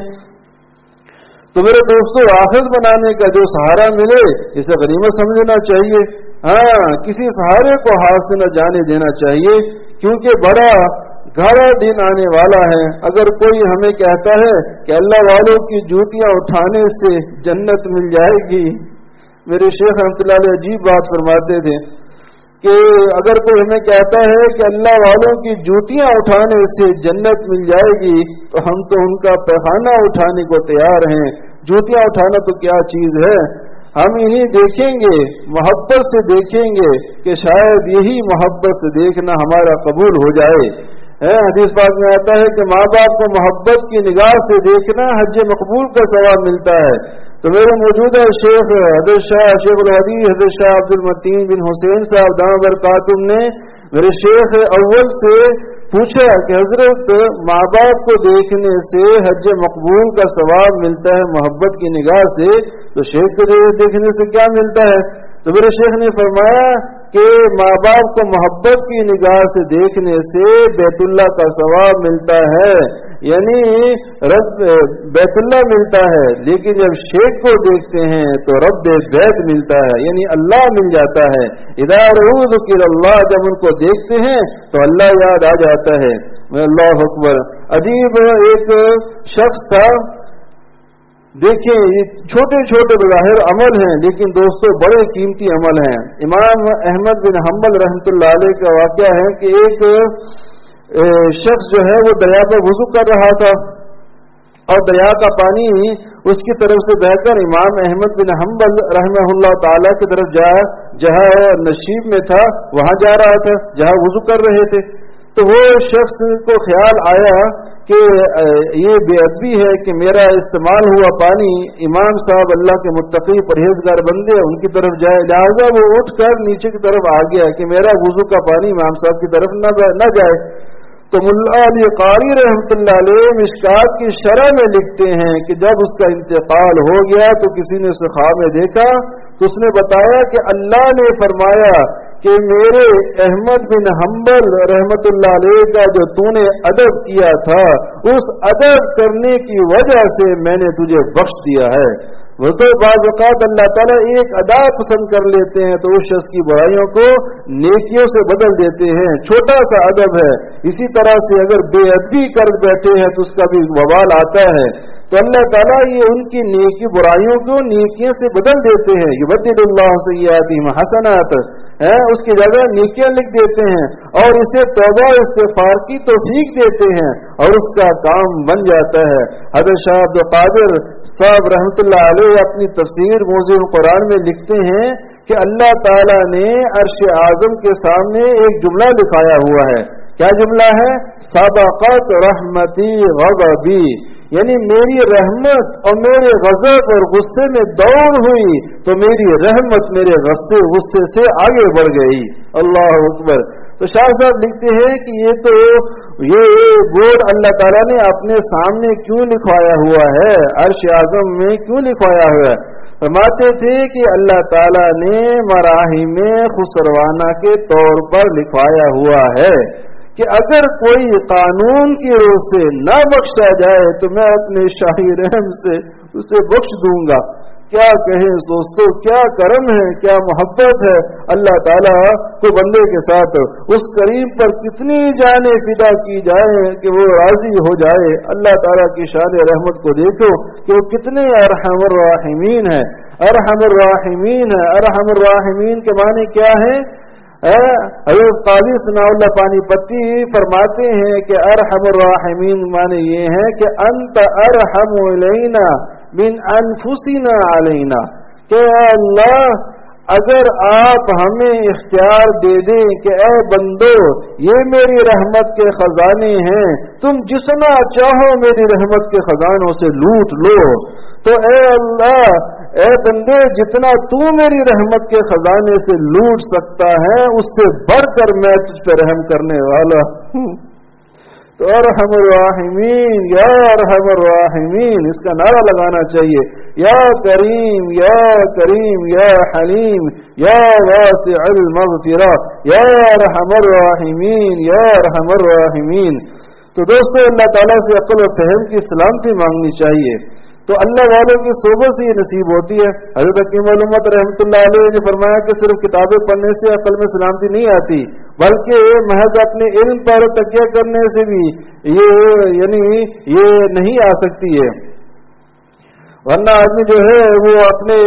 تو میرے دوستو، آخرت بنانے کا جو سہارا ملے اسے غنیمت سمجھنا چاہیے، ہاں کسی سہارے کو ہاتھ سے نہ جانے دینا چاہیے، کیونکہ بڑا گہرا دن آنے والا ہے۔ اگر کوئی ہمیں کہتا ہے کہ اللہ والوں کی جوتیاں اٹھانے سے جنت مل جائے گی، میرے شیخ رحمۃ اللہ علیہ عجیب بات فرماتے تھے کہ اگر کوئی ہمیں کہتا ہے کہ اللہ والوں کی جوتیاں اٹھانے سے جنت مل جائے گی تو ہم تو ان کا پیخانہ اٹھانے کو تیار ہیں۔ جوتیاں اٹھانا تو کیا چیز ہے، ہم انہیں دیکھیں گے، محبت سے دیکھیں گے کہ شاید یہی محبت سے دیکھنا ہمارا قبول ہو جائے۔ حدیث پاک میں آتا ہے کہ ماں باپ کو محبت کی نگاہ سے دیکھنا حج مقبول کا ثواب ملتا ہے۔ تو میرے موجودہ شیخ حضرت شاہ شیخ الحدیث حضرت شاہ عبد المتین بن حسین صاحب دامہ برکاتہم نے میرے شیخ اول سے پوچھا کہ حضرت ماں باپ کو دیکھنے سے حج مقبول کا ثواب ملتا ہے محبت کی نگاہ سے، تو شیخ کو دیکھنے سے کیا ملتا ہے؟ تو میرے شیخ نے فرمایا کہ ماں باپ کو محبت کی نگاہ سے دیکھنے سے بیت اللہ کا ثواب ملتا ہے، یعنی رب بیت اللہ ملتا ہے، لیکن جب شیخ کو دیکھتے ہیں تو رب بیت ملتا ہے، یعنی اللہ مل جاتا ہے۔ اذا رؤوا ذکر اللہ، جب ان کو دیکھتے ہیں تو اللہ یاد آ جاتا ہے۔ اللہ اکبر، عجیب ایک شخص تھا، دیکھیں یہ چھوٹے چھوٹے بظاہر عمل ہیں لیکن دوستو بڑے قیمتی عمل ہیں۔ امام احمد بن حنبل رحمۃ اللہ علیہ کا واقعہ ہے کہ ایک شخص جو ہے وہ دریا پر وضو کر رہا تھا اور دریا کا پانی اس کی طرف سے بہ کر امام احمد بن حنبل رحمہ اللہ تعالی کی طرف جا جہاں نشیب میں تھا وہاں جا رہا تھا جہاں وضو کر رہے تھے۔ تو وہ شخص کو خیال آیا کہ یہ بے ادبی ہے کہ میرا استعمال ہوا پانی امام صاحب اللہ کے متقی پرہیزگار بندے ان کی طرف جائے، لہٰذا وہ اٹھ کر نیچے کی طرف آ گیا کہ میرا وضو کا پانی امام صاحب کی طرف نہ جائے۔ تو ملا علی قاری رحمۃ اللہ علیہ مشکات کی شرح میں لکھتے ہیں کہ جب اس کا انتقال ہو گیا تو کسی نے اسے خواب میں دیکھا تو اس نے بتایا کہ اللہ نے فرمایا کہ میرے احمد بن حنبل رحمۃ اللہ علیہ کا جو تو نے ادب کیا تھا اس ادب کرنے کی وجہ سے میں نے تجھے بخش دیا ہے۔ وہ تو بعض اوقات اللہ تعالیٰ ایک ادا پسند کر لیتے ہیں تو اس شخص کی برائیوں کو نیکیوں سے بدل دیتے ہیں، چھوٹا سا ادب ہے۔ اسی طرح سے اگر بے ادبی کر بیٹھے ہیں تو اس کا بھی وبال آتا ہے، تو اللہ تعالیٰ یہ ان کی نیکی برائیوں کو نیکیوں سے بدل دیتے ہیں۔ یبدل اللہ سیئاتہم حسنات ہے، اس کی جگہ نیکیاں لکھ دیتے ہیں اور اسے توبہ استغفار کی توفیق دیتے ہیں اور اس کا کام بن جاتا ہے۔ حضرت شاہ عبد القادر صاحب رحمۃ اللہ علیہ اپنی تفسیر موضوع القرآن میں لکھتے ہیں کہ اللہ تعالیٰ نے عرش اعظم کے سامنے ایک جملہ لکھایا ہوا ہے۔ کیا جملہ ہے؟ سبقت رحمتی غضبی، یعنی میری رحمت اور میرے غضب اور غصے میں دوڑ ہوئی تو میری رحمت میرے غصے غصے سے آگے بڑھ گئی۔ اللہ اکبر۔ تو شاہ صاحب لکھتے ہیں کہ یہ تو یہ بورڈ اللہ تعالیٰ نے اپنے سامنے کیوں لکھوایا ہوا ہے، عرش اعظم میں کیوں لکھوایا ہوا ہے؟ فرماتے تھے کہ اللہ تعالیٰ نے مراحم خسروانہ کے طور پر لکھوایا ہوا ہے کہ اگر کوئی قانون کی روح سے نہ بخشا جائے تو میں اپنے شاہی رحم سے اسے بخش دوں گا. کیا کہیں دوستو، کیا کرم ہے، کیا محبت ہے اللہ تعالیٰ کو بندے کے ساتھ. اس کریم پر کتنی جانیں فدا کی جائے کہ وہ راضی ہو جائے. اللہ تعالیٰ کی شان رحمت کو دیکھو کہ وہ کتنے ارحم الراحمین ہیں. ارحم الراحمین ہے. ارحم الراحمین کے معنی کیا ہے؟ حضرت قاضی ثناء اللہ پانی پتی فرماتے ہیں کہ ارحم الراحمین معنی یہ ہے کہ انت ارحم الینا من انفسنا علینا، کہ اے اللہ اگر آپ ہمیں اختیار دے دیں کہ اے بندو یہ میری رحمت کے خزانے ہیں، تم جتنا چاہو میری رحمت کے خزانوں سے لوٹ لو، تو اے اللہ اے بندے جتنا تو میری رحمت کے خزانے سے لوٹ سکتا ہے اس سے بڑھ کر میں تجھ پہ رحم کرنے والا ہوں. تو ارحم الراحمین، یا ارحم الراحمین، اس کا نعرہ لگانا چاہیے. یا کریم یا کریم یا حلیم یا واسع المغفرہ یا ارحم الراحمین یا ارحم الراحمین. تو دوستو اللہ تعالیٰ سے عقل و فہم کی سلامتی مانگنی چاہیے. تو اللہ والوں کی صحبت سے یہ نصیب ہوتی ہے. حضرت حکیم علومت رحمۃ اللہ علیہ نے فرمایا کہ صرف کتابیں پڑھنے سے عقل میں سلامتی نہیں آتی، بلکہ محض اپنے علم پر تکیہ کرنے سے بھی یہ یعنی یہ نہیں آ سکتی ہے. ورنہ آدمی جو ہے وہ اپنے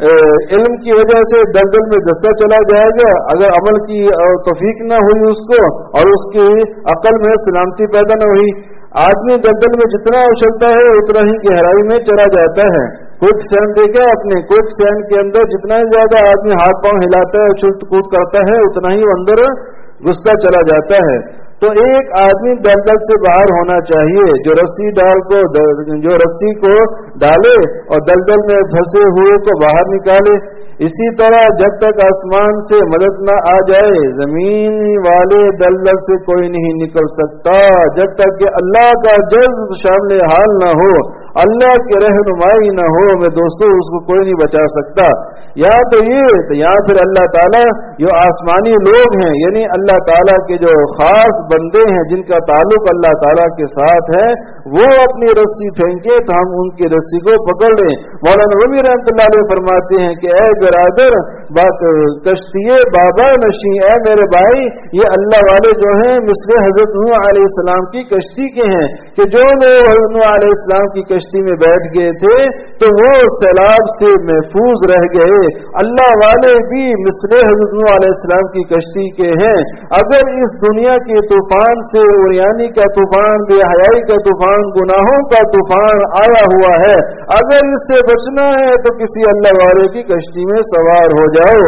علم کی وجہ سے دلدل میں دستہ چلا جائے گا اگر عمل کی توفیق نہ ہوئی اس کو اور اس کی عقل میں سلامتی پیدا نہ ہوئی. آدمی دلدل میں جتنا اچھلتا ہے اتنا ہی گہرائی میں چلا جاتا ہے. کوئک سینڈ دیکھا اپنے کوئک سینڈ کے اندر جتنا ہی زیادہ آدمی ہاتھ پاؤں ہلاتا ہے اچھل کود کرتا ہے اتنا ہی وہ اندر گھستا چلا جاتا ہے. تو ایک آدمی دلدل سے باہر ہونا چاہیے جو رسی ڈال کو جو رسی کو ڈالے اور دلدل میں پھنسے ہوئے کو باہر نکالے. اسی طرح جب تک آسمان سے مدد نہ آ جائے زمین والے دلدل سے کوئی نہیں نکل سکتا. جب تک کہ اللہ کا جذب شامل حال نہ ہو، اللہ کی رہنمائی نہ ہو، میں دوستوں اس کو کوئی نہیں بچا سکتا. یا تو یہ تو یا پھر اللہ تعالیٰ جو آسمانی لوگ ہیں یعنی اللہ تعالیٰ کے جو خاص بندے ہیں جن کا تعلق اللہ تعالیٰ کے ساتھ ہے وہ اپنی رسی پھینکے تو ہم ان کی رسی کو پکڑ لیں. مولانا رومی رحمۃ اللہ علیہ فرماتے ہیں کہ اے برادر بات کشتی بابا نشی، اے میرے بھائی یہ اللہ والے جو ہیں مثل حضرت نوح علیہ السلام کی کشتی کے ہیں کہ جو لوگ حضرت نوح علیہ السلام کی کشتی میں بیٹھ گئے تھے تو وہ سیلاب سے محفوظ رہ گئے. اللہ والے بھی مثل حضرت نوح علیہ السلام کی کشتی کے ہیں. اگر اس دنیا کے طوفان سے اوریانی کا طوفان، بے حیائی کا طوفان، گناہوں کا طوفان آیا ہوا ہے، اگر اس سے بچنا ہے تو کسی اللہ والے کی کشتی میں سوار ہو جاؤ.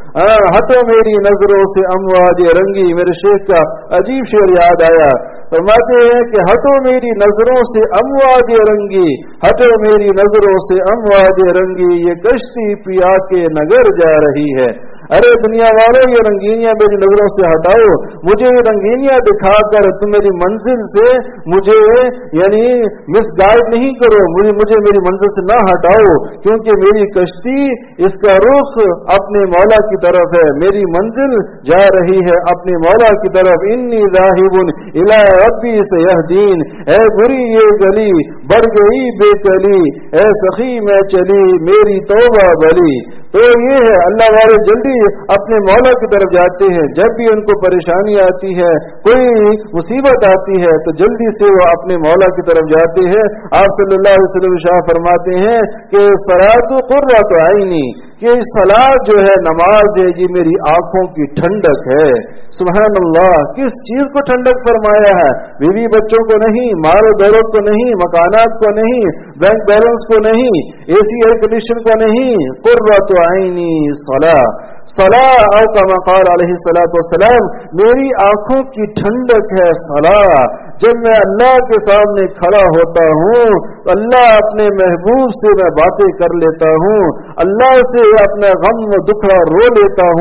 ہٹو میری نظروں سے امواج رنگی، میرے شیخ کا عجیب شعر یاد آیا. فرماتے ہیں کہ ہٹو میری نظروں سے امواج رنگی، ہٹو میری نظروں سے امواج رنگی، یہ کشتی پیا کے نگر جا رہی ہے. ارے دنیا والوں یہ رنگینیاں میری نظروں سے ہٹاؤ، مجھے یہ رنگینیاں دکھا کر تم میری منزل سے مجھے یعنی مس گائیڈ نہیں کرو، مجھے مجھے میری منزل سے نہ ہٹاؤ، کیونکہ میری کشتی اس کا رخ اپنے مولا کی طرف ہے، میری منزل جا رہی ہے اپنے مولا کی طرف. انی ذاہب الی ربی سیہدین، اے بری یہ گلی بڑھ گئی بے کلی، اے سخی میں چلی میری توبہ بلی. تو یہ ہے اللہ والے جلدی اپنے مولا کی طرف جاتے ہیں. جب بھی ان کو پریشانی آتی ہے، کوئی مصیبت آتی ہے تو جلدی سے وہ اپنے مولا کی طرف جاتے ہیں. آپ صلی اللہ علیہ وسلم شاہ فرماتے ہیں کہ صلاۃ قرۃ عینی، کہ صلاۃ جو ہے نماز ہے یہ میری آنکھوں کی ٹھنڈک ہے. سبحان اللہ، کس چیز کو ٹھنڈک فرمایا ہے؟ بیوی بچوں کو نہیں، مال و دولت کو نہیں، مکانات کو نہیں، بینک بیلنس کو نہیں، اے سی ایئر کنڈیشن کو نہیں. قرۃ عینی صلاۃ، صلاۃ او کما قال علیہ الصلوۃ والسلام، میری آنکھوں کی ٹھنڈک ہے صلاۃ. جب میں اللہ کے سامنے کھڑا ہوتا ہوں اللہ اپنے محبوب سے میں باتیں کر لیتا ہوں، اللہ سے اپنا غم و دکھڑا رو لیتا ہوں،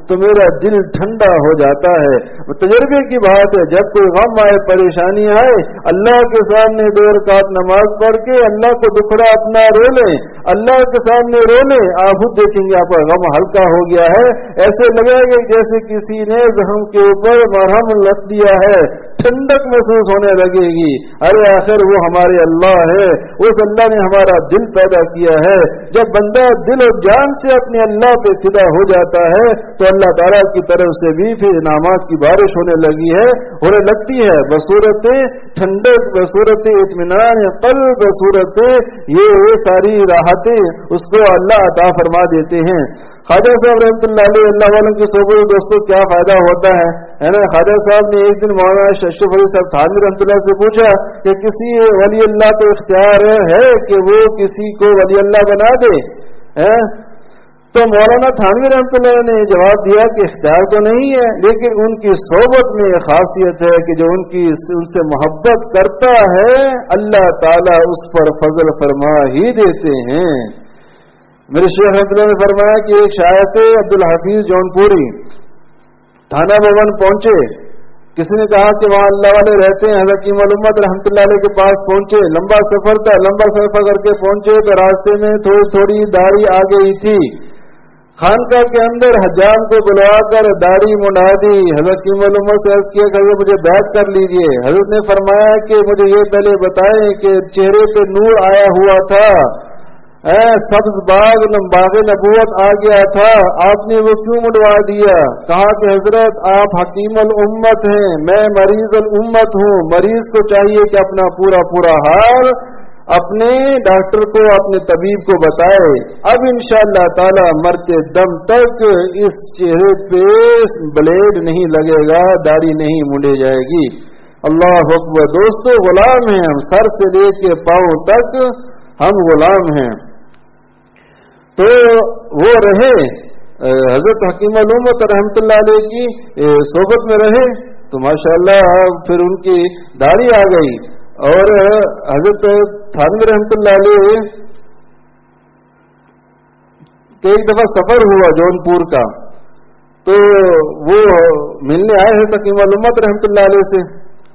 تو میرا دل ٹھنڈا ہو جاتا ہے. تجربے کی بات ہے, جب کوئی غم آئے, پریشانی آئے, اللہ کے سامنے دو رکعت نماز پڑھ کے اللہ کو دکھڑا اپنا رو لیں, اللہ کے سامنے رو لیں, آپ خود دیکھیں گے آپ کا غم ہلکا ہو گیا ہے. ایسے لگے گا جیسے کسی نے زخم کے اوپر مرہم لگ دیا ہے, ٹھنڈک محسوس ہونے لگے گی. ارے آخر وہ ہمارے اللہ ہے, اس اللہ نے ہمارا دل پیدا کیا ہے. جب بندہ دل اور جان سے اپنے اللہ پہ فدا ہو جاتا ہے تو اللہ تعالیٰ کی طرف سے بھی پھر انعامات کی بارش ہونے لگی ہے, ہونے لگتی ہے, بصورت ٹھنڈک, بصورت اطمینان قلب, بصورت یہ ساری راحتیں اس کو اللہ عطا فرما دیتے ہیں. خواجہ صاحب رحمۃ اللہ علیہ, اللہ والوں کی صحبت دوستوں کیا فائدہ ہوتا ہے, ہے نا. خواجہ صاحب نے ایک دن مولانا اشرف علی صاحب تھانوی رحمۃ اللہ سے پوچھا کہ کسی ولی اللہ کو اختیار ہے کہ وہ کسی کو ولی اللہ بنا دے, تو مولانا تھانوی رحمۃ اللہ نے جواب دیا کہ اختیار تو نہیں ہے, لیکن ان کی صحبت میں یہ خاصیت ہے کہ جو ان کی ان سے محبت کرتا ہے اللہ تعالیٰ اس پر فضل فرما ہی دیتے ہیں. میرے شیخ رحمۃ اللہ نے فرمایا کہ ایک شاعر تھے عبدالحفیظ جونپوری, تھانہ بھون پہنچے, کسی نے کہا کہ وہاں اللہ والے رہتے ہیں, حضرت حکیم الامت رحمۃ اللہ علیہ کے پاس پہنچے, لمبا سفر تھا, لمبا سفر کر کے پہنچے تو راستے میں تھوڑی تھوڑی داڑھی آ گئی تھی. خانقاہ کے اندر حجام کو بلوا کر داڑھی منڈا دی. حضرت حکیم الامت سے عرض کیا کہ مجھے بیعت کر لیجئے. حضرت نے فرمایا کہ مجھے یہ پہلے بتائیں کہ چہرے پہ نور آیا ہوا تھا, سبز باغ باغ نبوت آ گیا تھا, آپ نے وہ کیوں منڈوا دیا؟ کہا کہ حضرت آپ حکیم الامت ہیں, میں مریض الامت ہوں. مریض کو چاہیے کہ اپنا پورا پورا حال اپنے ڈاکٹر کو, اپنے طبیب کو بتائے. اب انشاءاللہ تعالی مرتے دم تک اس چہرے پہ بلیڈ نہیں لگے گا, داڑھی نہیں منڈے جائے گی. اللہ اکبر. دوستو غلام ہیں ہم, سر سے لے کے پاؤں تک ہم غلام ہیں. تو وہ رہے, حضرت حکیم الامت رحمۃ اللہ علیہ کی صحبت میں رہے تو ماشاءاللہ پھر ان کی داڑھی آ گئی. اور حضرت تھانوی رحمۃ اللہ علیہ کہ ایک دفعہ سفر ہوا جونپور کا, تو وہ ملنے آئے ہیں حکیم الامت رحمۃ اللہ علیہ سے.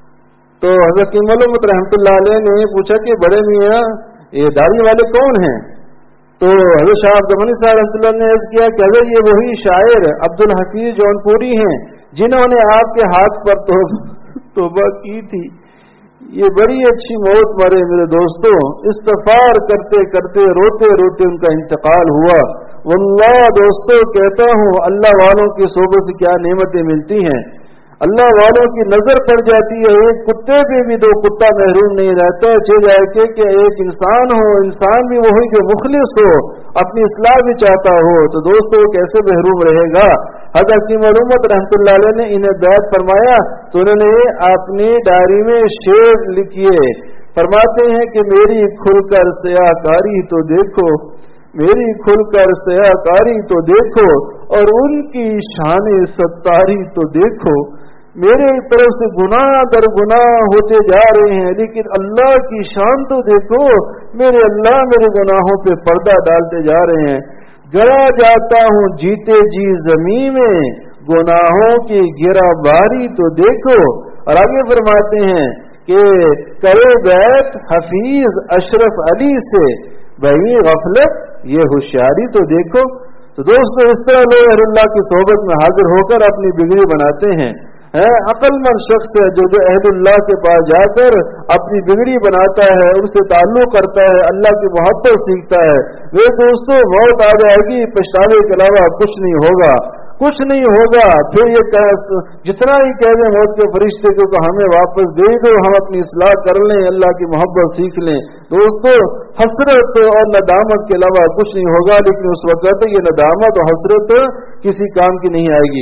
تو حضرت حکیم الامت رحمۃ اللہ علیہ نے پوچھا کہ بڑے میاں یہ داڑھی والے کون ہیں؟ تو حضرت شاہ عبد المنی صاحب رحمۃ اللہ نے عرض کیا کہ حضرت یہ وہی شاعر عبدالحفیظ جونپوری ہیں جنہوں نے آپ کے ہاتھ پر توبہ کی تھی. یہ بڑی اچھی موت مرے میرے دوستوں, استغفار کرتے کرتے روتے روتے ان کا انتقال ہوا. واللہ دوستوں کہتا ہوں اللہ والوں کی صحبت سے کیا نعمتیں ملتی ہیں. اللہ والوں کی نظر پڑ جاتی ہے, ایک کتے پہ بھی دو کتا محروم نہیں رہتا. چل جائے کہ, کہ ایک انسان ہو, انسان بھی وہی جو مخلص ہو, اپنی اصلاح بھی چاہتا ہو, تو دوستو کیسے محروم رہے گا. حضرت حکیم الامت رحمۃ اللہ علیہ نے انہیں بیعت فرمایا تو انہوں نے اپنی ڈائری میں شعر لکھیے. فرماتے ہیں کہ میری کھل کر سیاہ کاری تو دیکھو, میری کھل کر سیاہ کاری تو دیکھو, اور ان کی شان ستاری تو دیکھو. میرے طرف سے گناہ در گناہ ہوتے جا رہے ہیں, لیکن اللہ کی شان تو دیکھو, میرے اللہ میرے گناہوں پہ پردہ ڈالتے جا رہے ہیں. گرا جاتا ہوں جیتے جی زمین میں, گناہوں کی گرا باری تو دیکھو. اور آگے فرماتے ہیں کہ کرے بیعت حفیظ اشرف علی سے, بھائی غفلت یہ ہوشیاری تو دیکھو. تو دوستو اس طرح لوگ اہل اللہ کی صحبت میں حاضر ہو کر اپنی بگڑی بناتے ہیں. عقل مند شخص ہے جو جو اہل اللہ کے پاس جا کر اپنی بگڑی بناتا ہے, ان سے تعلق کرتا ہے, اللہ کی محبت سیکھتا ہے. وہ دوستو موت آ جائے گی, پچھتاوے کے علاوہ کچھ نہیں ہوگا, کچھ نہیں ہوگا. پھر یہ جتنا ہی کہہ دیں موت کے فرشتے کو کہ ہمیں واپس دے دو, ہم اپنی اصلاح کر لیں, اللہ کی محبت سیکھ لیں. دوستو حسرت اور ندامت کے علاوہ کچھ نہیں ہوگا, لیکن اس وقت یہ ندامت اور حسرت کسی کام کی نہیں آئے گی.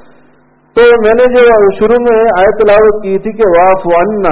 تو میں نے جو شروع میں آیت تلاوت کی تھی کہ واعف عنا,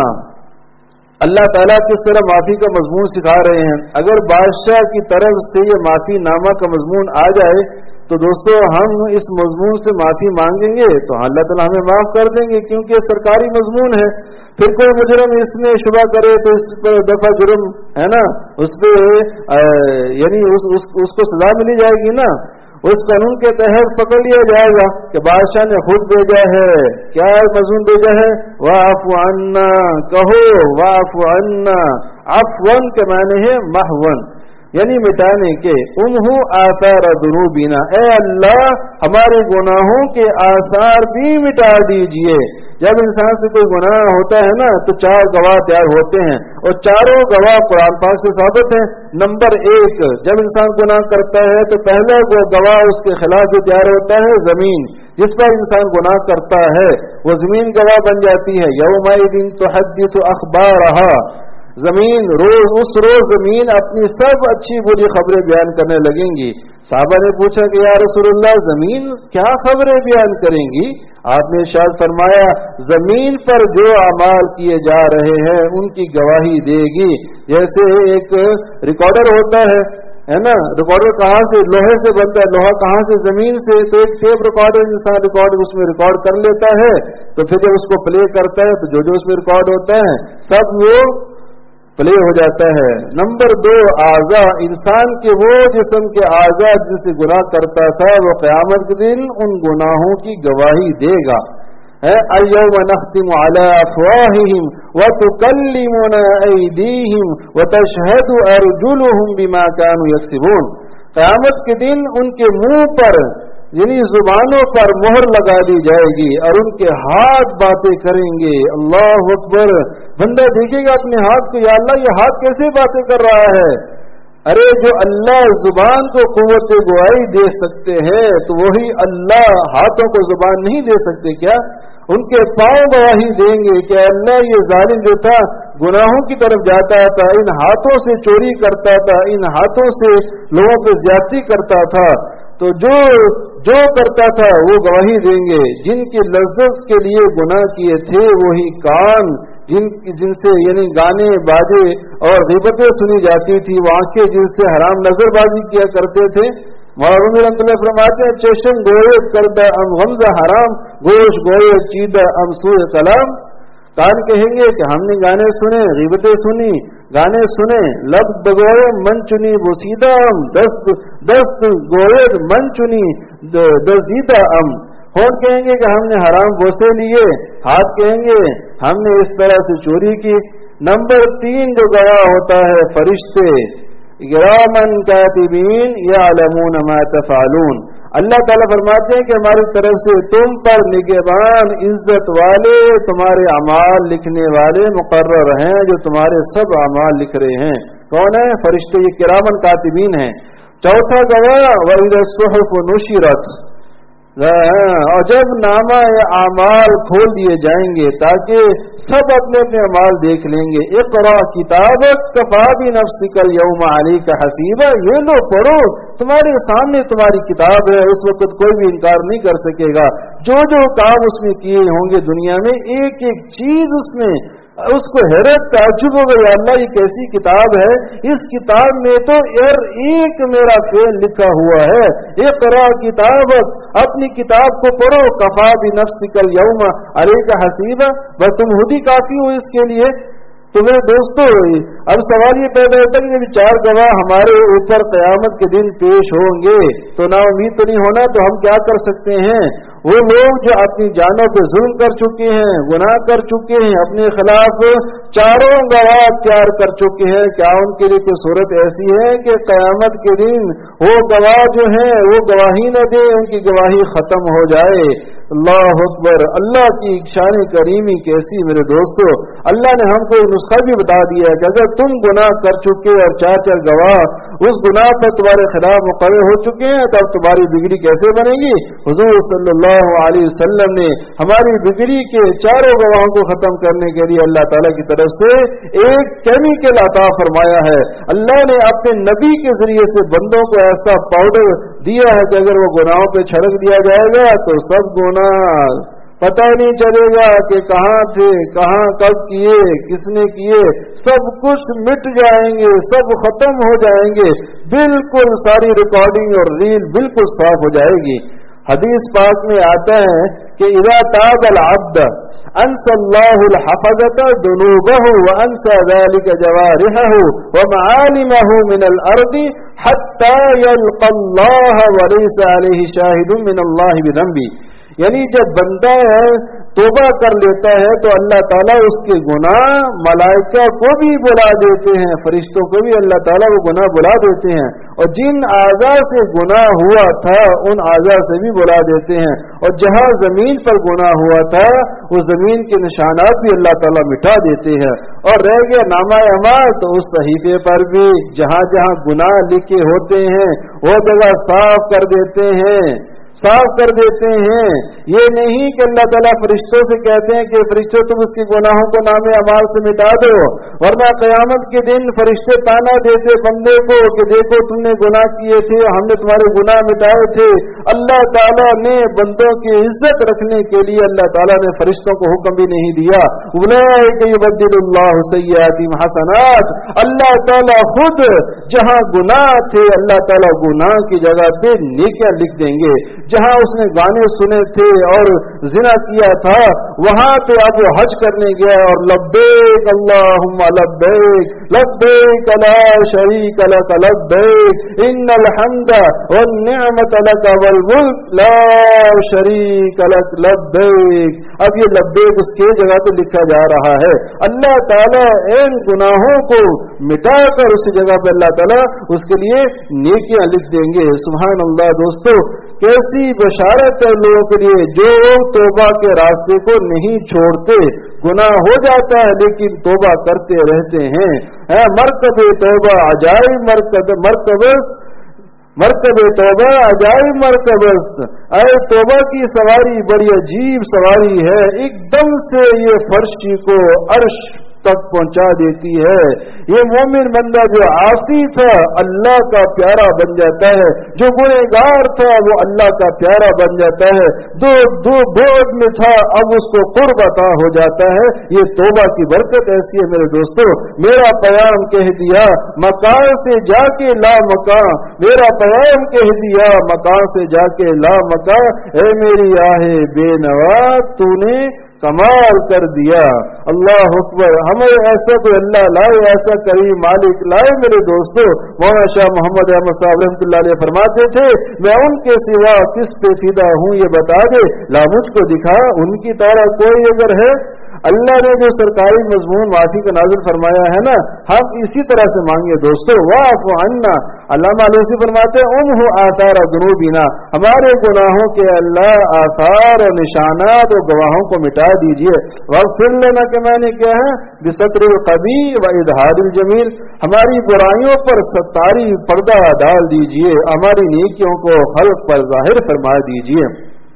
اللہ تعالیٰ کس طرح معافی کا مضمون سکھا رہے ہیں. اگر بادشاہ کی طرف سے یہ معافی نامہ کا مضمون آ جائے تو دوستو ہم اس مضمون سے معافی مانگیں گے تو اللہ تعالیٰ ہمیں معاف کر دیں گے, کیونکہ یہ سرکاری مضمون ہے. پھر کوئی مجرم اس میں شبہ کرے تو اس پر دفعہ جرم ہے نا, اس پہ یعنی اس, اس, اس کو سزا ملی جائے گی نا. उस कानून के तहत पकड़ लिया जाएगा कि बादशाह ने खुद भेजा है। क्या मजमून भेजा है? वाफु अन्ना, कहो वाफु अन्ना। अफवन के माने है महवन, यानी मिटाने के। उम्हु आसार दुनूबिना, ए अल्लाह हमारे गुनाहों के आसार भी मिटा दीजिए। जब इंसान से कोई गुनाह होता है ना तो चार गवाह तैयार होते हैं, और चारों गवाह कुरान पाक से साबित हैं। नंबर एक, जब इंसान गुनाह करता है तो पहला गवाह उसके खिलाफ जो तैयार होता है जमीन, जिस पर इंसान गुनाह करता है वो जमीन गवाह बन जाती है। यौमइदिन तुहद्दिसु अखबारहा, जमीन रोज उस रोज जमीन अपनी सब अच्छी बुरी खबरें बयान करने लगेंगी। साहबा ने पूछा कि या रसूलल्लाह जमीन क्या खबरें बयान करेंगी? आपने इरशाद फरमाया जमीन पर जो अमाल किए जा रहे हैं उनकी गवाही देगी। जैसे एक रिकॉर्डर होता है है ना, रिकॉर्डर कहाँ से? लोहे से बनता है। लोहा कहाँ से? जमीन से। तो एक टेप रिकॉर्डर इंसान रिकॉर्ड उसमें रिकॉर्ड कर लेता है, तो फिर जब उसको प्ले करता है तो जो जो उसमें रिकॉर्ड होता है सब वो प्ले हो जाता है। नंबर दो, आज़ा, इंसान के वो जिस्म के आज़ा जिनसे गुनाह करता था वो क़यामत के दिन उन गुनाहों की गवाही देगा। अल-यौम नख्तिमु अला अफ़वाहिहिम व तुकल्लिमुना अयदीहिम व तशहदु अर्जुलुहुम बिमा कानू यक्सिबून। क़यामत के दिन उनके मुंह पर यानी जुबानों पर मोहर लगा दी जाएगी और उनके हाथ बातें करेंगे। अल्लाह अकबर। बंदा देखेगा अपने हाथ को, या अल्लाह ये हाथ कैसे बातें कर रहा है? अरे जो अल्लाह जुबान को कुव्वत गवाही दे सकते हैं तो वही अल्लाह हाथों को जुबान नहीं दे सकते क्या? उनके पांव गवाही देंगे कि अल्लाह ये जालिम जो था गुनाहों की तरफ जाता था, इन हाथों से चोरी करता था, इन हाथों से लोगों पर ज्यादती करता था, तो जो जो करता था वो गवाही देंगे। जिनकी लज्जत के लिए गुनाह किए थे वही कान जिन जिनसे यानी गाने बाजे और ग़ीबतें सुनी जाती थी, वो आंखें जिनसे हराम नजरबाजी किया करते थे। मौलाना फरमाते हैं चेशम गोए करदा अम गमजा हराम, गोश गोए चीदा अम सूए कलाम। कान कहेंगे कि हमने गाने सुने, ग़ीबतें सुनी, गाने सुने, लब दगोए मन चुनी बुसीदा अम, दस्त दस्त गोए मन चुनी दजीदा अम। होंठ कहेंगे कि हमने हराम बोसे लिए, हाथ कहेंगे हमने इस तरह से चोरी की। नंबर तीन जो गवाह होता है फरिश्ते, किरामन कातिबीन यअलमून मा तफअलून। अल्लाह ताला फरमाते हैं कि हमारी तरफ से तुम पर निगहबान इज्जत वाले तुम्हारे अमाल लिखने वाले मुकर्रर हैं जो तुम्हारे सब अमाल लिख रहे हैं। कौन है? फरिश्ते, ये किरामन कातिबीन हैं। चौथा गवाह वइज़ा सुहुफ नुशिरत, और जब नामा या अमाल खोल दिए जाएंगे ताकि सब अपने अपने अमाल देख लेंगे। इक़रा किताबक कफ़ा बिनफ़्सिकल यौमा अलैका हसीबा, ये लो पढ़ो, तुम्हारे सामने तुम्हारी किताब है, उस वक्त कोई भी इनकार नहीं कर सकेगा। जो जो काम उसमें किए होंगे दुनिया में, एक एक चीज उसमें उसको हैरत ताज्जुब हो गई, अल्लाह ये कैसी किताब है, इस किताब में तो यार एक मेरा फेल लिखा हुआ है। इक़रा किताब, अपनी किताब को पढ़ो, कफ़ा बिनफ़्सिकल यौमा अलैका हसीबा, बस तुम खुद ही काफी हो इसके लिए। तो मेरे दोस्तों अब सवाल ये पैदा होता है कि जब चार गवाह हमारे ऊपर क़यामत के दिन पेश होंगे तो ना उम्मीद तो नहीं होना, तो हम क्या कर सकते हैं? वो लोग जो अपनी जानों पे जुल्म कर चुके हैं, गुनाह कर चुके हैं, अपने खिलाफ चारों गवाह तैयार कर चुके हैं, क्या उनके लिए कोई सूरत ऐसी है कि क़यामत के दिन वो गवाह जो हैं वो गवाही न दे, उनकी गवाही खत्म हो जाए? अल्लाह अकबर। अल्लाह की शान करीमी कैसी मेरे दोस्तों। अल्लाह ने हमको एक नुस्खा भी बता दिया है कि अगर तुम गुनाह कर चुके और चार चार गवाह उस गुनाह पर तुम्हारे खिलाफ मुक़र्रर हो चुके हैं, तब तुम्हारी बिगड़ी कैसे बनेगी? हुज़ूर सल्लल्लाहु अलैहि वसल्लम ने हमारी बिगड़ी के चारों गवाहों को खत्म करने के लिए अल्लाह ताला की तरफ से एक केमिकल अता फरमाया है। अल्लाह ने अपने नबी के जरिए से बंदों को ऐसा पाउडर दिया है कि अगर वो गुनाहों पे छिड़क दिया जाएगा तो सब गुनाह पता नहीं चलेगा कि कहाँ थे, कहाँ कब किए, किसने किए, सब कुछ मिट जाएंगे, सब खत्म हो जाएंगे, बिल्कुल सारी रिकॉर्डिंग और रील बिल्कुल साफ हो जाएगी। हदीस पाक में आता है کہ اذا تاب العبد انسى الله الحفظة ذنوبه وانسى ذلك جوارحه ومعالمه من الارض حتى يلقى الله وليس عليه شاهد من الله بذنبه. یعنی جب بندہ توبہ کر لیتا ہے تو اللہ تعالیٰ اس کے گناہ ملائکہ کو بھی بلا دیتے ہیں، فرشتوں کو بھی اللہ تعالیٰ وہ گناہ بلا دیتے ہیں، اور جن اعضاء سے گناہ ہوا تھا ان اعضاء سے بھی بلا دیتے ہیں، اور جہاں زمین پر گناہ ہوا تھا وہ زمین کے نشانات بھی اللہ تعالیٰ مٹا دیتے ہیں، اور رہ گیا نامہ اعمال تو اس صحیفے پر بھی جہاں جہاں گناہ لکھے ہوتے ہیں وہ جگہ صاف کر دیتے ہیں صاف کر دیتے ہیں. یہ نہیں کہ اللہ تعالیٰ فرشتوں سے کہتے ہیں کہ فرشتوں تم اس کے گناہوں کو نام اعمال سے مٹا دو، ورنہ قیامت کے دن فرشتے تانا دیتے بندے کو کہ دیکھو تم نے گناہ کیے تھے، ہم نے تمہارے گناہ مٹائے تھے. اللہ تعالیٰ نے بندوں کی عزت رکھنے کے لیے اللہ تعالیٰ نے فرشتوں کو حکم بھی نہیں دیا. اولئک یبدل اللہ سیئاتہم حسنات. اللہ تعالیٰ خود جہاں گناہ تھے اللہ تعالیٰ گناہ کی جگہ پہ نیکیاں لکھ دیں گے. جہاں اس نے گانے سنے تھے اور زنا کیا تھا وہاں پہ اب وہ حج کرنے گیا اور لبیک اللہم لبیک لبیک لا شریک لک لبیک ان الحمد والنعمت لک والملک لا شریک لک لبیک. اب یہ لبیک اس کی جگہ پہ لکھا جا رہا ہے. اللہ تعالیٰ ان گناہوں کو مٹا کر اس جگہ پہ اللہ تعالیٰ اس کے لیے نیکیاں لکھ دیں گے. سبحان اللہ. دوستو کیسی بشارت ہے لوگوں کے لیے جو توبہ کے راستے کو نہیں چھوڑتے. گناہ ہو جاتا ہے لیکن توبہ کرتے رہتے ہیں. مرکب توبہ عجائب مرکب مرکبست مرکب توبہ عجائب مرکبست. اے توبہ کی سواری بڑی عجیب سواری ہے. ایک دم سے یہ فرشی کو عرش تک پہنچا دیتی ہے. یہ مومن بندہ جو عاصی تھا اللہ کا پیارا بن جاتا ہے، جو گنہگار تھا وہ اللہ کا پیارا بن جاتا ہے. دو دو بعد میں تھا اب اس کو قرب عطا ہو جاتا ہے. یہ توبہ کی برکت ایسی ہے میرے دوستو. میرا پیام کہہ دیا مکان سے جا کے لا مکان، میرا پیام کہہ دیا مکان سے جا کے لا مکان. اے میری آہ بے نوا تو نے کمال کر دیا. اللہ اکبر. ہمیں ایسا کوئی اللہ لائے، ایسا کریم مالک لائے. میرے دوستو مولانا شاہ محمد احمد صاحب رحمۃ اللہ علیہ فرماتے تھے میں ان کے سوا کس پہ فدا ہوں یہ بتا دے، لا مجھ کو دکھا ان کی طرح کوئی اگر ہے. اللہ نے جو سرکاری مضمون معافی کا نازل فرمایا ہے نا ہم اسی طرح سے مانگے دوستو. واعف عنا. علامہ علیہ فرماتے ہیں ام ہو آثار ذنوبنا، ہمارے گناہوں کے اللہ آثار اور نشانات اور گواہوں کو مٹا دیجئے. واغفر لنا کہ میں نے کیا ہے بستر القبیح و اظہار الجمیل، ہماری برائیوں پر ستاری پردہ ڈال دیجئے، ہماری نیکیوں کو خلق پر ظاہر فرما دیجئے.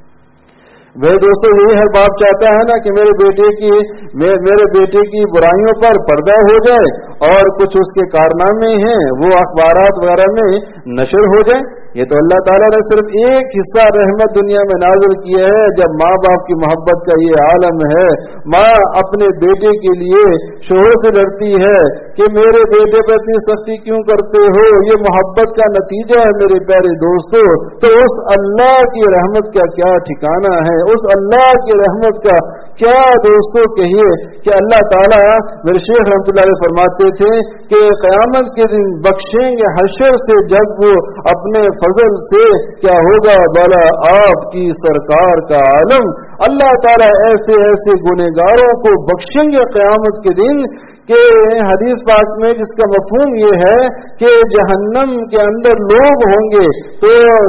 میرے دوستو یہی ہر باپ چاہتا ہے نا کہ میرے بیٹے کی میرے بیٹے کی برائیوں پر پردہ ہو جائے اور کچھ اس کے کارنامے ہیں وہ اخبارات وغیرہ میں نشر ہو جائیں. یہ تو اللہ تعالیٰ نے صرف ایک حصہ رحمت دنیا میں نازل کیا ہے. جب ماں باپ کی محبت کا یہ عالم ہے، ماں اپنے بیٹے کے لیے شوہر سے لڑتی ہے کہ میرے بیٹے پر اتنی سختی کیوں کرتے ہو، یہ محبت کا نتیجہ ہے میرے پیارے دوستو. تو اس اللہ کی رحمت کا کیا ٹھکانہ ہے، اس اللہ کی رحمت کا کیا دوستو کہیے کہ اللہ تعالیٰ میرے شیخ رحمۃ اللہ علیہ فرماتے تھے کہ قیامت کے دن بخشیں گے حشر سے جب وہ اپنے فضل سے کیا ہوگا بلا آپ کی سرکار کا عالم. اللہ تعالیٰ ایسے ایسے گنہگاروں کو بخشیں گے قیامت کے دن کہ حدیث پاک میں جس کا مفہوم یہ ہے کہ جہنم کے اندر لوگ ہوں گے تو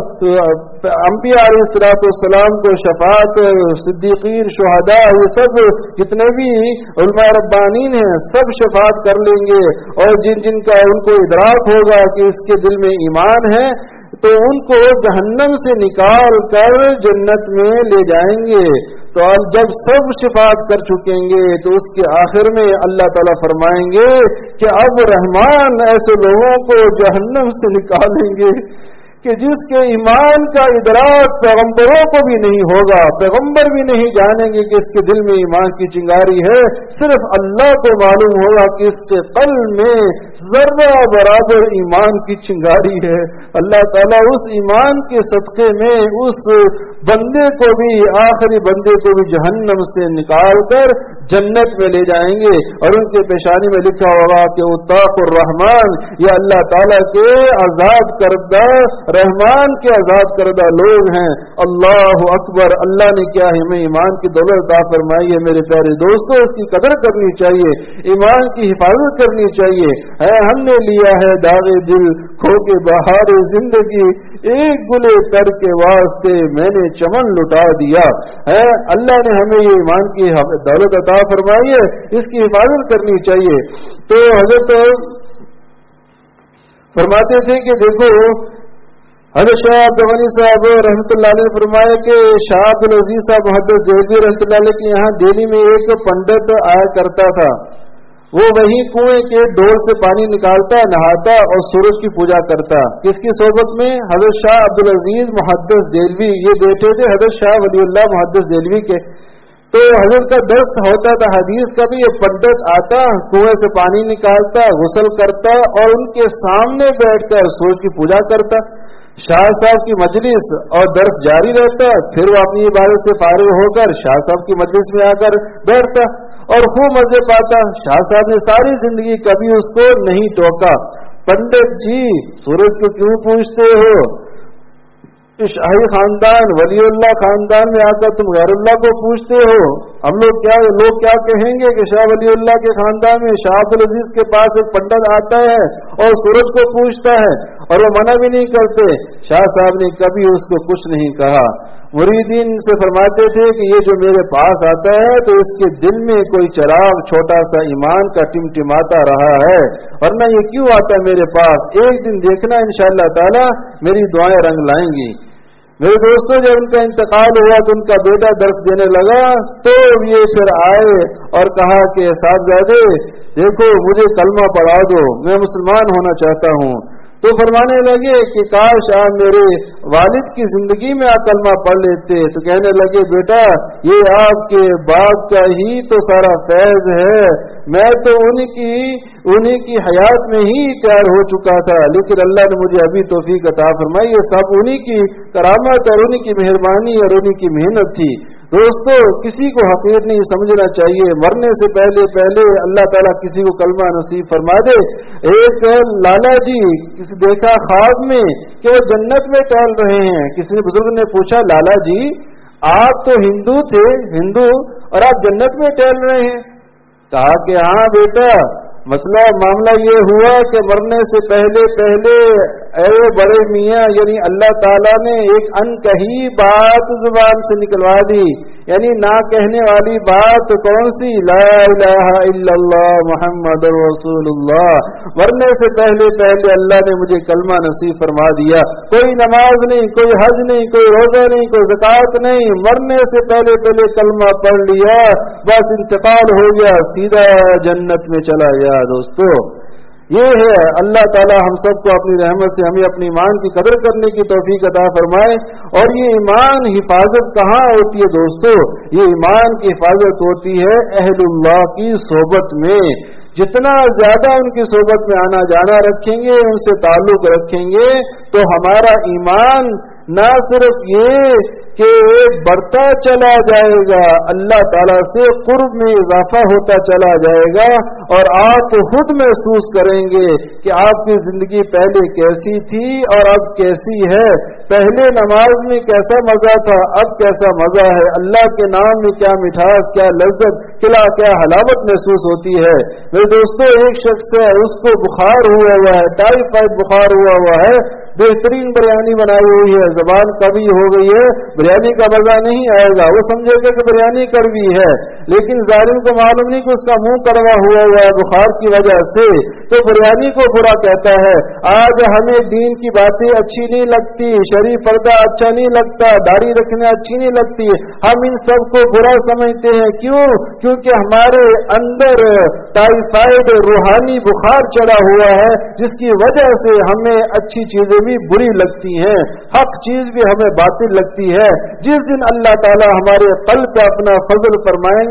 انبیاء علیہ الصلوۃ والسلام کو شفاعت، صدیقین، شہداء، یہ سب جتنے بھی علماء ربانین ہیں سب شفاعت کر لیں گے، اور جن جن کا ان کو ادراک ہوگا کہ اس کے دل میں ایمان ہے تو ان کو جہنم سے نکال کر جنت میں لے جائیں گے. تو جب سب شفاعت کر چکیں گے تو اس کے آخر میں اللہ تعالیٰ فرمائیں گے کہ اب رحمان ایسے لوگوں کو جہنم سے نکالیں گے کہ جس کے ایمان کا ادراک پیغمبروں کو بھی نہیں ہوگا، پیغمبر بھی نہیں جانیں گے کہ اس کے دل میں ایمان کی چنگاری ہے. صرف اللہ کو معلوم ہوگا کہ اس کے قلب میں ذرہ برابر ایمان کی چنگاری ہے. اللہ تعالیٰ اس ایمان کے صدقے میں اس بندے کو بھی, آخری بندے کو بھی جہنم سے نکال کر جنت میں لے جائیں گے, اور ان کے پیشانی میں لکھا ہوگا کہ اتاق الرحمان, یہ اللہ تعالیٰ کے آزاد کردہ, رحمان کے آزاد کردہ لوگ ہیں. اللہ اکبر. اللہ نے کیا ہمیں ایمان کی دولت عطا فرمائی ہے میرے پیارے دوستوں, اس کی قدر کرنی چاہیے, ایمان کی حفاظت کرنی چاہیے. ہے ہم نے لیا ہے داغ دل کھو کے بہار زندگی, ایک گلے کر کے واسطے میں نے چمن لٹا دیا. ہے اللہ نے ہمیں یہ ایمان کی دولت عطا فرمائی ہے, اس کی حفاظت کرنی چاہیے. تو حضرت فرماتے تھے کہ دیکھو, حضرت شاہ عبد الغنی صاحب رحمۃ اللہ علیہ نے فرمایا کہ شاہ عبد العزیز صاحب محدث دہلوی رحمۃ اللہ علیہ کے یہاں دہلی میں ایک پنڈت آیا کرتا تھا. وہ وہی کنویں کے ڈور سے پانی نکالتا, نہاتا اور سورج کی پوجا کرتا. کس کی صحبت میں؟ حضرت شاہ عبد العزیز محدث دہلوی, یہ بیٹے تھے حضرت شاہ ولی اللہ محدث دہلوی کے. تو حضرت کا درس ہوتا تھا حدیث کا بھی, یہ پنڈت آتا, کنویں سے پانی نکالتا, غسل کرتا اور ان کے سامنے بیٹھ کر سورج کی پوجا کرتا. شاہ صاحب کی مجلس اور درس جاری رہتا, پھر وہ اپنی عبادت سے فارغ ہو کر شاہ صاحب کی مجلس میں آ کر بیٹھتا اور خوب مزے پاتا. شاہ صاحب نے ساری زندگی کبھی اس کو نہیں ٹوکا. پنڈت جی سورج کو کیوں پوچھتے ہو؟ شاہی خاندان ولی اللہ خاندان میں آ کر تم غیر اللہ کو پوچھتے ہو. ہم لوگ کیا لوگ کیا کہیں گے کہ شاہ ولی اللہ کے خاندان میں شاہ عبد العزیز کے پاس ایک پنڈت آتا ہے اور سورج کو پوچھتا ہے, اور وہ منع بھی نہیں کرتے. شاہ صاحب نے کبھی اس کو کچھ نہیں کہا. مریدین سے فرماتے تھے کہ یہ جو میرے پاس آتا ہے تو اس کے دل میں کوئی چراغ چھوٹا سا ایمان کا ٹمٹماتا رہا ہے, ورنہ یہ کیوں آتا ہے میرے پاس؟ ایک دن دیکھنا انشاءاللہ تعالی میری دعائیں رنگ لائیں گی. میرے دوستوں, جب ان کا انتقال ہوا تو ان کا بیٹا درس دینے لگا, تو یہ پھر آئے اور کہا کہ صاحبزادے دیکھو مجھے کلمہ پڑھا دو, میں مسلمان ہونا چاہتا ہوں. تو فرمانے لگے کہ کاش آپ میرے والد کی زندگی میں آپ کلمہ پڑھ لیتے. تو کہنے لگے بیٹا یہ آپ کے باپ کا ہی تو سارا فیض ہے, میں تو انہی کی انہی کی حیات میں ہی تیار ہو چکا تھا, لیکن اللہ نے مجھے ابھی توفیق عطا فرمائی. یہ سب انہی کی کرامت اور انہی کی مہربانی اور انہی کی محنت تھی. دوستو کسی کو حقیر نہیں سمجھنا چاہیے. مرنے سے پہلے پہلے اللہ تعالیٰ کسی کو کلمہ نصیب فرما دے. ایک لالا جی کسی دیکھا خواب میں کہ وہ جنت میں ٹہل رہے ہیں. کسی بزرگ نے پوچھا لالا جی آپ تو ہندو تھے, ہندو اور آپ جنت میں ٹہل رہے ہیں؟ کہا کہ ہاں بیٹا مسئلہ معاملہ یہ ہوا کہ مرنے سے پہلے پہلے اے بڑے میاں یعنی اللہ تعالیٰ نے ایک ان کہی بات زبان سے نکلوا دی, یعنی نہ کہنے والی بات کون سی؟ لا الہ الا اللہ محمد رسول اللہ. مرنے سے پہلے پہلے اللہ نے مجھے کلمہ نصیب فرما دیا. کوئی نماز نہیں, کوئی حج نہیں, کوئی روزہ نہیں, کوئی زکوٰۃ نہیں, مرنے سے پہلے پہلے کلمہ پڑھ لیا, بس انتقال ہو گیا, سیدھا جنت میں چلا گیا. دوستو یہ ہے اللہ تعالی ہم سب کو اپنی رحمت سے ہمیں اپنی ایمان کی قدر کرنے کی توفیق عطا فرمائے. اور یہ ایمان حفاظت کہاں ہوتی ہے دوستو؟ یہ ایمان کی حفاظت ہوتی ہے اہل اللہ کی صحبت میں. جتنا زیادہ ان کی صحبت میں آنا جانا رکھیں گے, ان سے تعلق رکھیں گے, تو ہمارا ایمان نہ صرف یہ کہ بڑھتا چلا جائے گا, اللہ تعالیٰ سے قرب میں اضافہ ہوتا چلا جائے گا, اور آپ خود محسوس کریں گے کہ آپ کی زندگی پہلے کیسی تھی اور اب کیسی ہے. پہلے نماز میں کیسا مزہ تھا, اب کیسا مزہ ہے. اللہ کے نام میں کیا مٹھاس, کیا لذت, کیا کیا حلاوت محسوس ہوتی ہے. میرے دوستو ایک شخص ہے اس کو بخار ہوا ہوا ہے, ٹائیفائڈ بخار ہوا ہوا ہے, بہترین بریانی بنائی ہوئی ہے, زبان کبھی ہو گئی ہے, بریانی کا مزہ نہیں آئے گا, وہ سمجھے گا کہ بریانی کڑوی ہے, لیکن ظالم کو معلوم نہیں کہ اس کا منہ کڑوا ہوا ہوا ہے بخار کی وجہ سے, تو بریانی کو برا کہتا ہے. آج ہمیں دین کی باتیں اچھی نہیں لگتی, شریف پردہ اچھا نہیں لگتا, داڑھی رکھنا اچھی نہیں لگتی, ہم ان سب کو برا سمجھتے ہیں. کیوں؟ کیونکہ ہمارے اندر ٹائیفائڈ روحانی بخار چڑھا ہوا ہے, جس کی وجہ سے ہمیں اچھی چیزیں بھی بری لگتی ہیں, حق چیز بھی ہمیں باطل لگتی ہے. جس دن اللہ تعالی ہمارے قلب پہ اپنا فضل فرمائیں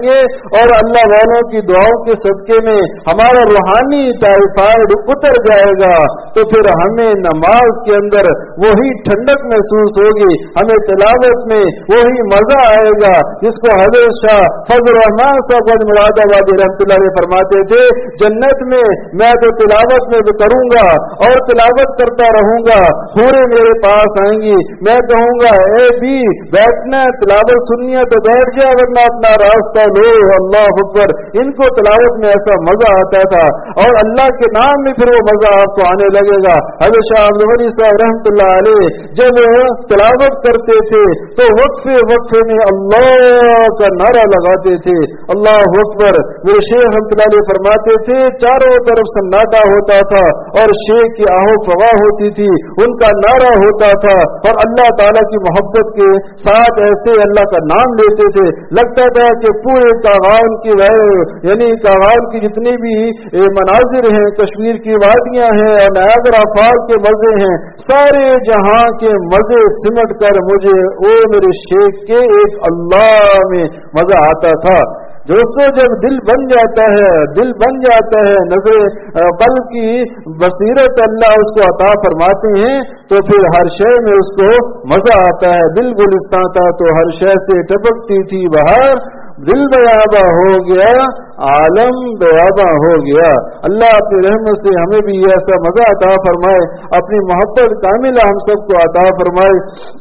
जाएंगे और अल्लाह वालों की दुआओं के सदके में हमारा रूहानी टाइफाइड उतर जाएगा, तो फिर हमें नमाज के अंदर वही ठंडक महसूस होगी, हमें तिलावत में वही मजा आएगा जिसको हज़रत शाह फजल रहमान साहब मुरादाबादी रहमतुल्लाह अलैह फरमाते थे, जन्नत में मैं तो तिलावत में भी करूंगा और तिलावत करता रहूंगा, हूरें मेरे पास आएंगी, मैं कहूंगा ए भी बैठना तिलावत सुनिए तो बैठ जा, वरना अपना रास्ता लो, अल्लाह अकबर। इनको तिलावत में ऐसा मजा आता था और अल्लाह के नाम में फिर वो मजा आपको आने लगेगा। हज़रत शाह अब्दुल गनी साहब रहमतुल्लाह अलैह जब तिलावत करते थे तो वक्फे वक्फे में अल्लाह का नारा लगाते थे, अल्लाह अकबर। मेरे शेख रहमतुल्लाह अलैह फरमाते थे चारों तरफ सन्नाटा होता था और शेख की आहो फवा होती थी, उनका नारा होता था और अल्लाह ताला की मोहब्बत के साथ ऐसे अल्लाह का नाम लेते थे, लगता था कि पूरे कागान की यानी कागान की जितनी भी मनाजिर हैं, कश्मीर की वादियां हैं और नायग्रा फॉल के मजे हैं, सारे जहां के मजे सिमट कर मुझे ओ मेरे शेख के एक अल्लाह में मजा आता था। दोस्तों जब दिल बन जाता है, दिल बन जाता है, नजर कल्ब की बसीरत अल्लाह उसको अता फरमाते हैं, तो फिर हर शय में उसको मजा आता है। दिल गुलिस्तान था तो हर शय से टपकती थी बहार, दिल बयाबा हो गया आलम बयाबा हो गया। अल्लाह अपनी रहमत से हमें भी ऐसा मजा अता फरमाए, अपनी मोहब्बत कामिला हम सबको अता फरमाए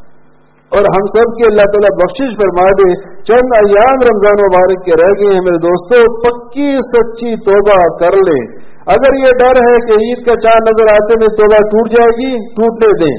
और हम सब की अल्लाह ताला बख्शिश फरमा दे। चंद अय्याम रमजान मुबारक के रह गए हैं मेरे दोस्तों, पक्की सच्ची तौबा कर ले। अगर ये डर है कि ईद का चांद नजर आते में तौबा टूट जाएगी, टूटने दें,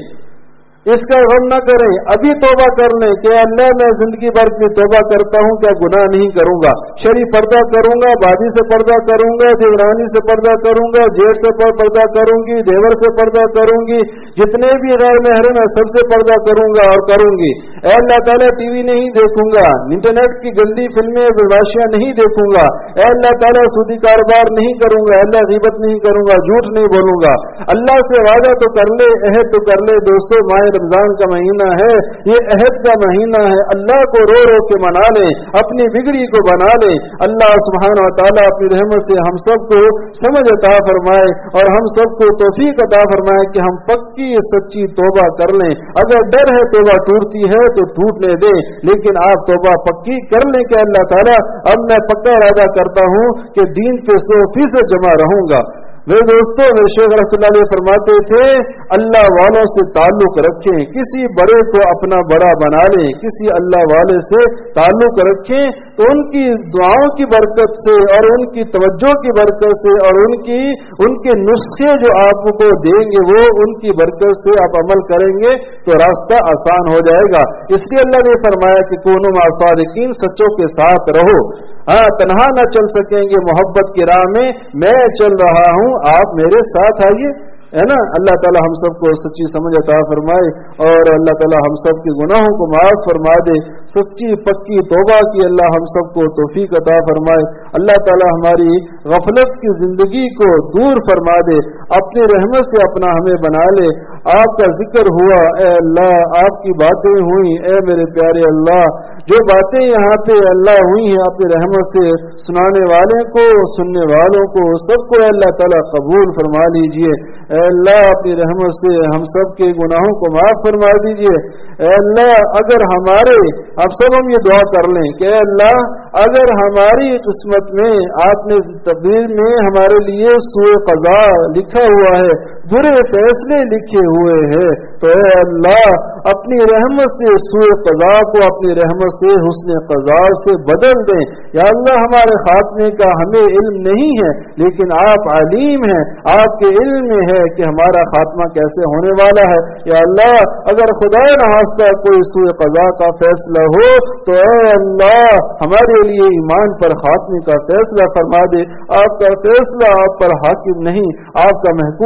इसका गम न करें, अभी तौबा कर लें कि अल्लाह मैं जिंदगी भर की तौबा करता हूं, क्या गुनाह नहीं करूंगा, शरी पर्दा करूंगा, बाजी से पर्दा करूंगा, देवरानी से पर्दा करूंगा, जेठ से पर्दा करूंगी, देवर से पर्दा करूंगी, जितने भी गैर महरम है सबसे पर्दा करूंगा और करूंगी। ऐ अल्लाह ताला टीवी नहीं देखूंगा, इंटरनेट की गंदी फिल्में बेवाशियां नहीं देखूंगा, ऐ अल्लाह ताला सूदी कारोबार नहीं करूंगा, अल्लाह ग़ीबत नहीं करूंगा, झूठ नहीं बोलूंगा। अल्लाह से वादा तो कर ले, अहद तो कर ले। दोस्तों माह रमजान का महीना है, ये अहद का महीना है, अल्लाह को रो रो के मना ले, अपनी बिगड़ी को बना ले। अल्लाह सुब्हानहू व तआला अपनी रहमत से हम सबको समझ अता फरमाए और हम सबको तौफीक अता फरमाए कि हम पक्की सच्ची तौबा कर लें। अगर डर है तौबा टूटती है तो टूटने दें, लेकिन आप तौबा पक्की कर लें कि अल्लाह ताला अब मैं पक्का इरादा करता हूं कि दीन पे सौ फीसद जमा रहूंगा। मेरे दोस्तों मेरे शेख रहमतुल्लाह अलैह फरमाते थे अल्लाह वालों से ताल्लुक रखें, किसी बड़े को अपना बड़ा बना लें, किसी अल्लाह वाले से ताल्लुक रखें तो उनकी दुआओं की बरकत से और उनकी तवज्जो की बरकत से और उनकी उनके नुस्खे जो आपको देंगे वो उनकी बरकत से आप अमल करेंगे तो रास्ता आसान हो जाएगा। इसलिए अल्लाह ने फरमाया कि कूनू मा सादिकीन, सच्चों के साथ रहो। हाँ, तन्हा न चल सकेंगे मोहब्बत की राह में, मैं चल रहा हूं, आप मेरे साथ आइए, है ना। अल्लाह ताला हम सबको सच्ची समझ अता फरमाए और अल्लाह ताला हम सब के गुनाहों को माफ फरमा दे, सच्ची पक्की तौबा की अल्लाह हम सबको तौफीक अता फरमाए। अल्लाह ताला हमारी गफलत की जिंदगी को दूर फरमा दे, अपनी रहमत से अपना हमें बना ले। आपका जिक्र हुआ, ए अल्लाह आपकी बातें हुई, ए मेरे प्यारे अल्लाह, जो बातें यहाँ पे अल्लाह हुई हैं अपनी रहमत से सुनाने वाले को, सुनने वालों को, सबको अल्लाह ताला कबूल फरमा लीजिए। ए अल्लाह अपनी रहमत से हम सब के गुनाहों को माफ फरमा दीजिए। ए अल्लाह अगर हमारे, अब सब हम ये दुआ कर लें कि अल्लाह अगर हमारी किस्मत में आपने तकदीर में हमारे लिए सूए क़ज़ा लिखा हुआ है, बुरे फैसले लिखे हुए हैं, तो ए अल्लाह अपनी रहमत से सूए क़ज़ा को अपनी रहमत से हुस्न क़ज़ा से बदल दें। या अल्लाह हमारे खात्मे का हमें इल्म नहीं है, लेकिन आप अलीम हैं, आपके इल्म में है कि हमारा खात्मा कैसे होने वाला है। या अल्लाह अगर खुदा न खास्ता कोई सूए क़ज़ा का फैसला हो तो ए अल्लाह हमारे लिए ईमान पर खात्मे का फैसला फरमा दे। आपका फैसला आप पर हाकिम नहीं, आपका महकूम है।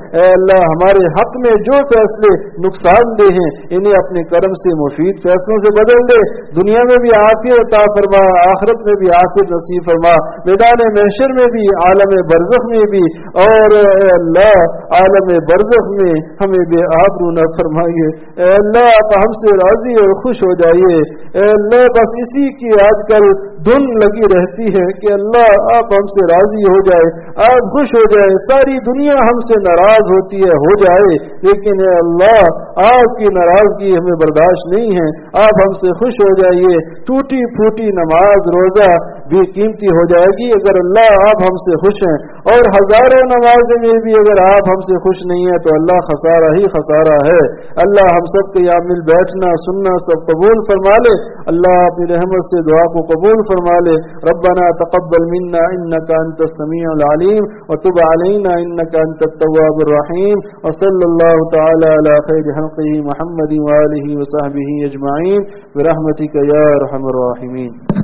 اے اللہ ہمارے حق میں جو فیصلے نقصان دہ ہیں انہیں اپنے کرم سے مفید فیصلوں سے بدل دے. دنیا میں بھی عافیت عطا فرما, آخرت میں بھی عافیت نصیب فرما, میدان محشر میں بھی, عالم برزخ میں بھی, اور اے اللہ عالم برزخ میں ہمیں بے آبرو نہ فرمائیے. اے اللہ آپ ہم سے راضی اور خوش ہو جائیے. اے اللہ بس اسی کی آج کل دھن لگی رہتی ہے کہ اللہ آپ ہم سے راضی ہو جائے, آپ خوش ہو جائے. ساری دنیا ہم سے ناراض ہوتی ہے, ہو جائے, لیکن اے اللہ آپ کی ناراضگی ہمیں برداشت نہیں ہے. آپ ہم سے خوش ہو جائیے. ٹوٹی پھوٹی نماز روزہ بھی قیمتی ہو جائے گی اگر اللہ آپ ہم سے خوش ہیں, اور ہزاروں نمازیں میں بھی اگر آپ ہم سے خوش نہیں ہیں تو اللہ خسارہ ہی خسارہ ہے. اللہ ہم سب کے یہاں مل بیٹھنا سننا سب قبول فرما لے. اللہ اپنی رحمت سے دعا کو قبول فرما لے. ربنا تقبل منا انك انت السميع العليم وتب علينا انك انت التواب الرحيم وصلى الله تعالى على خير خلقه محمد وآله وصحبه اجمعين برحمتك يا ارحم الراحمين.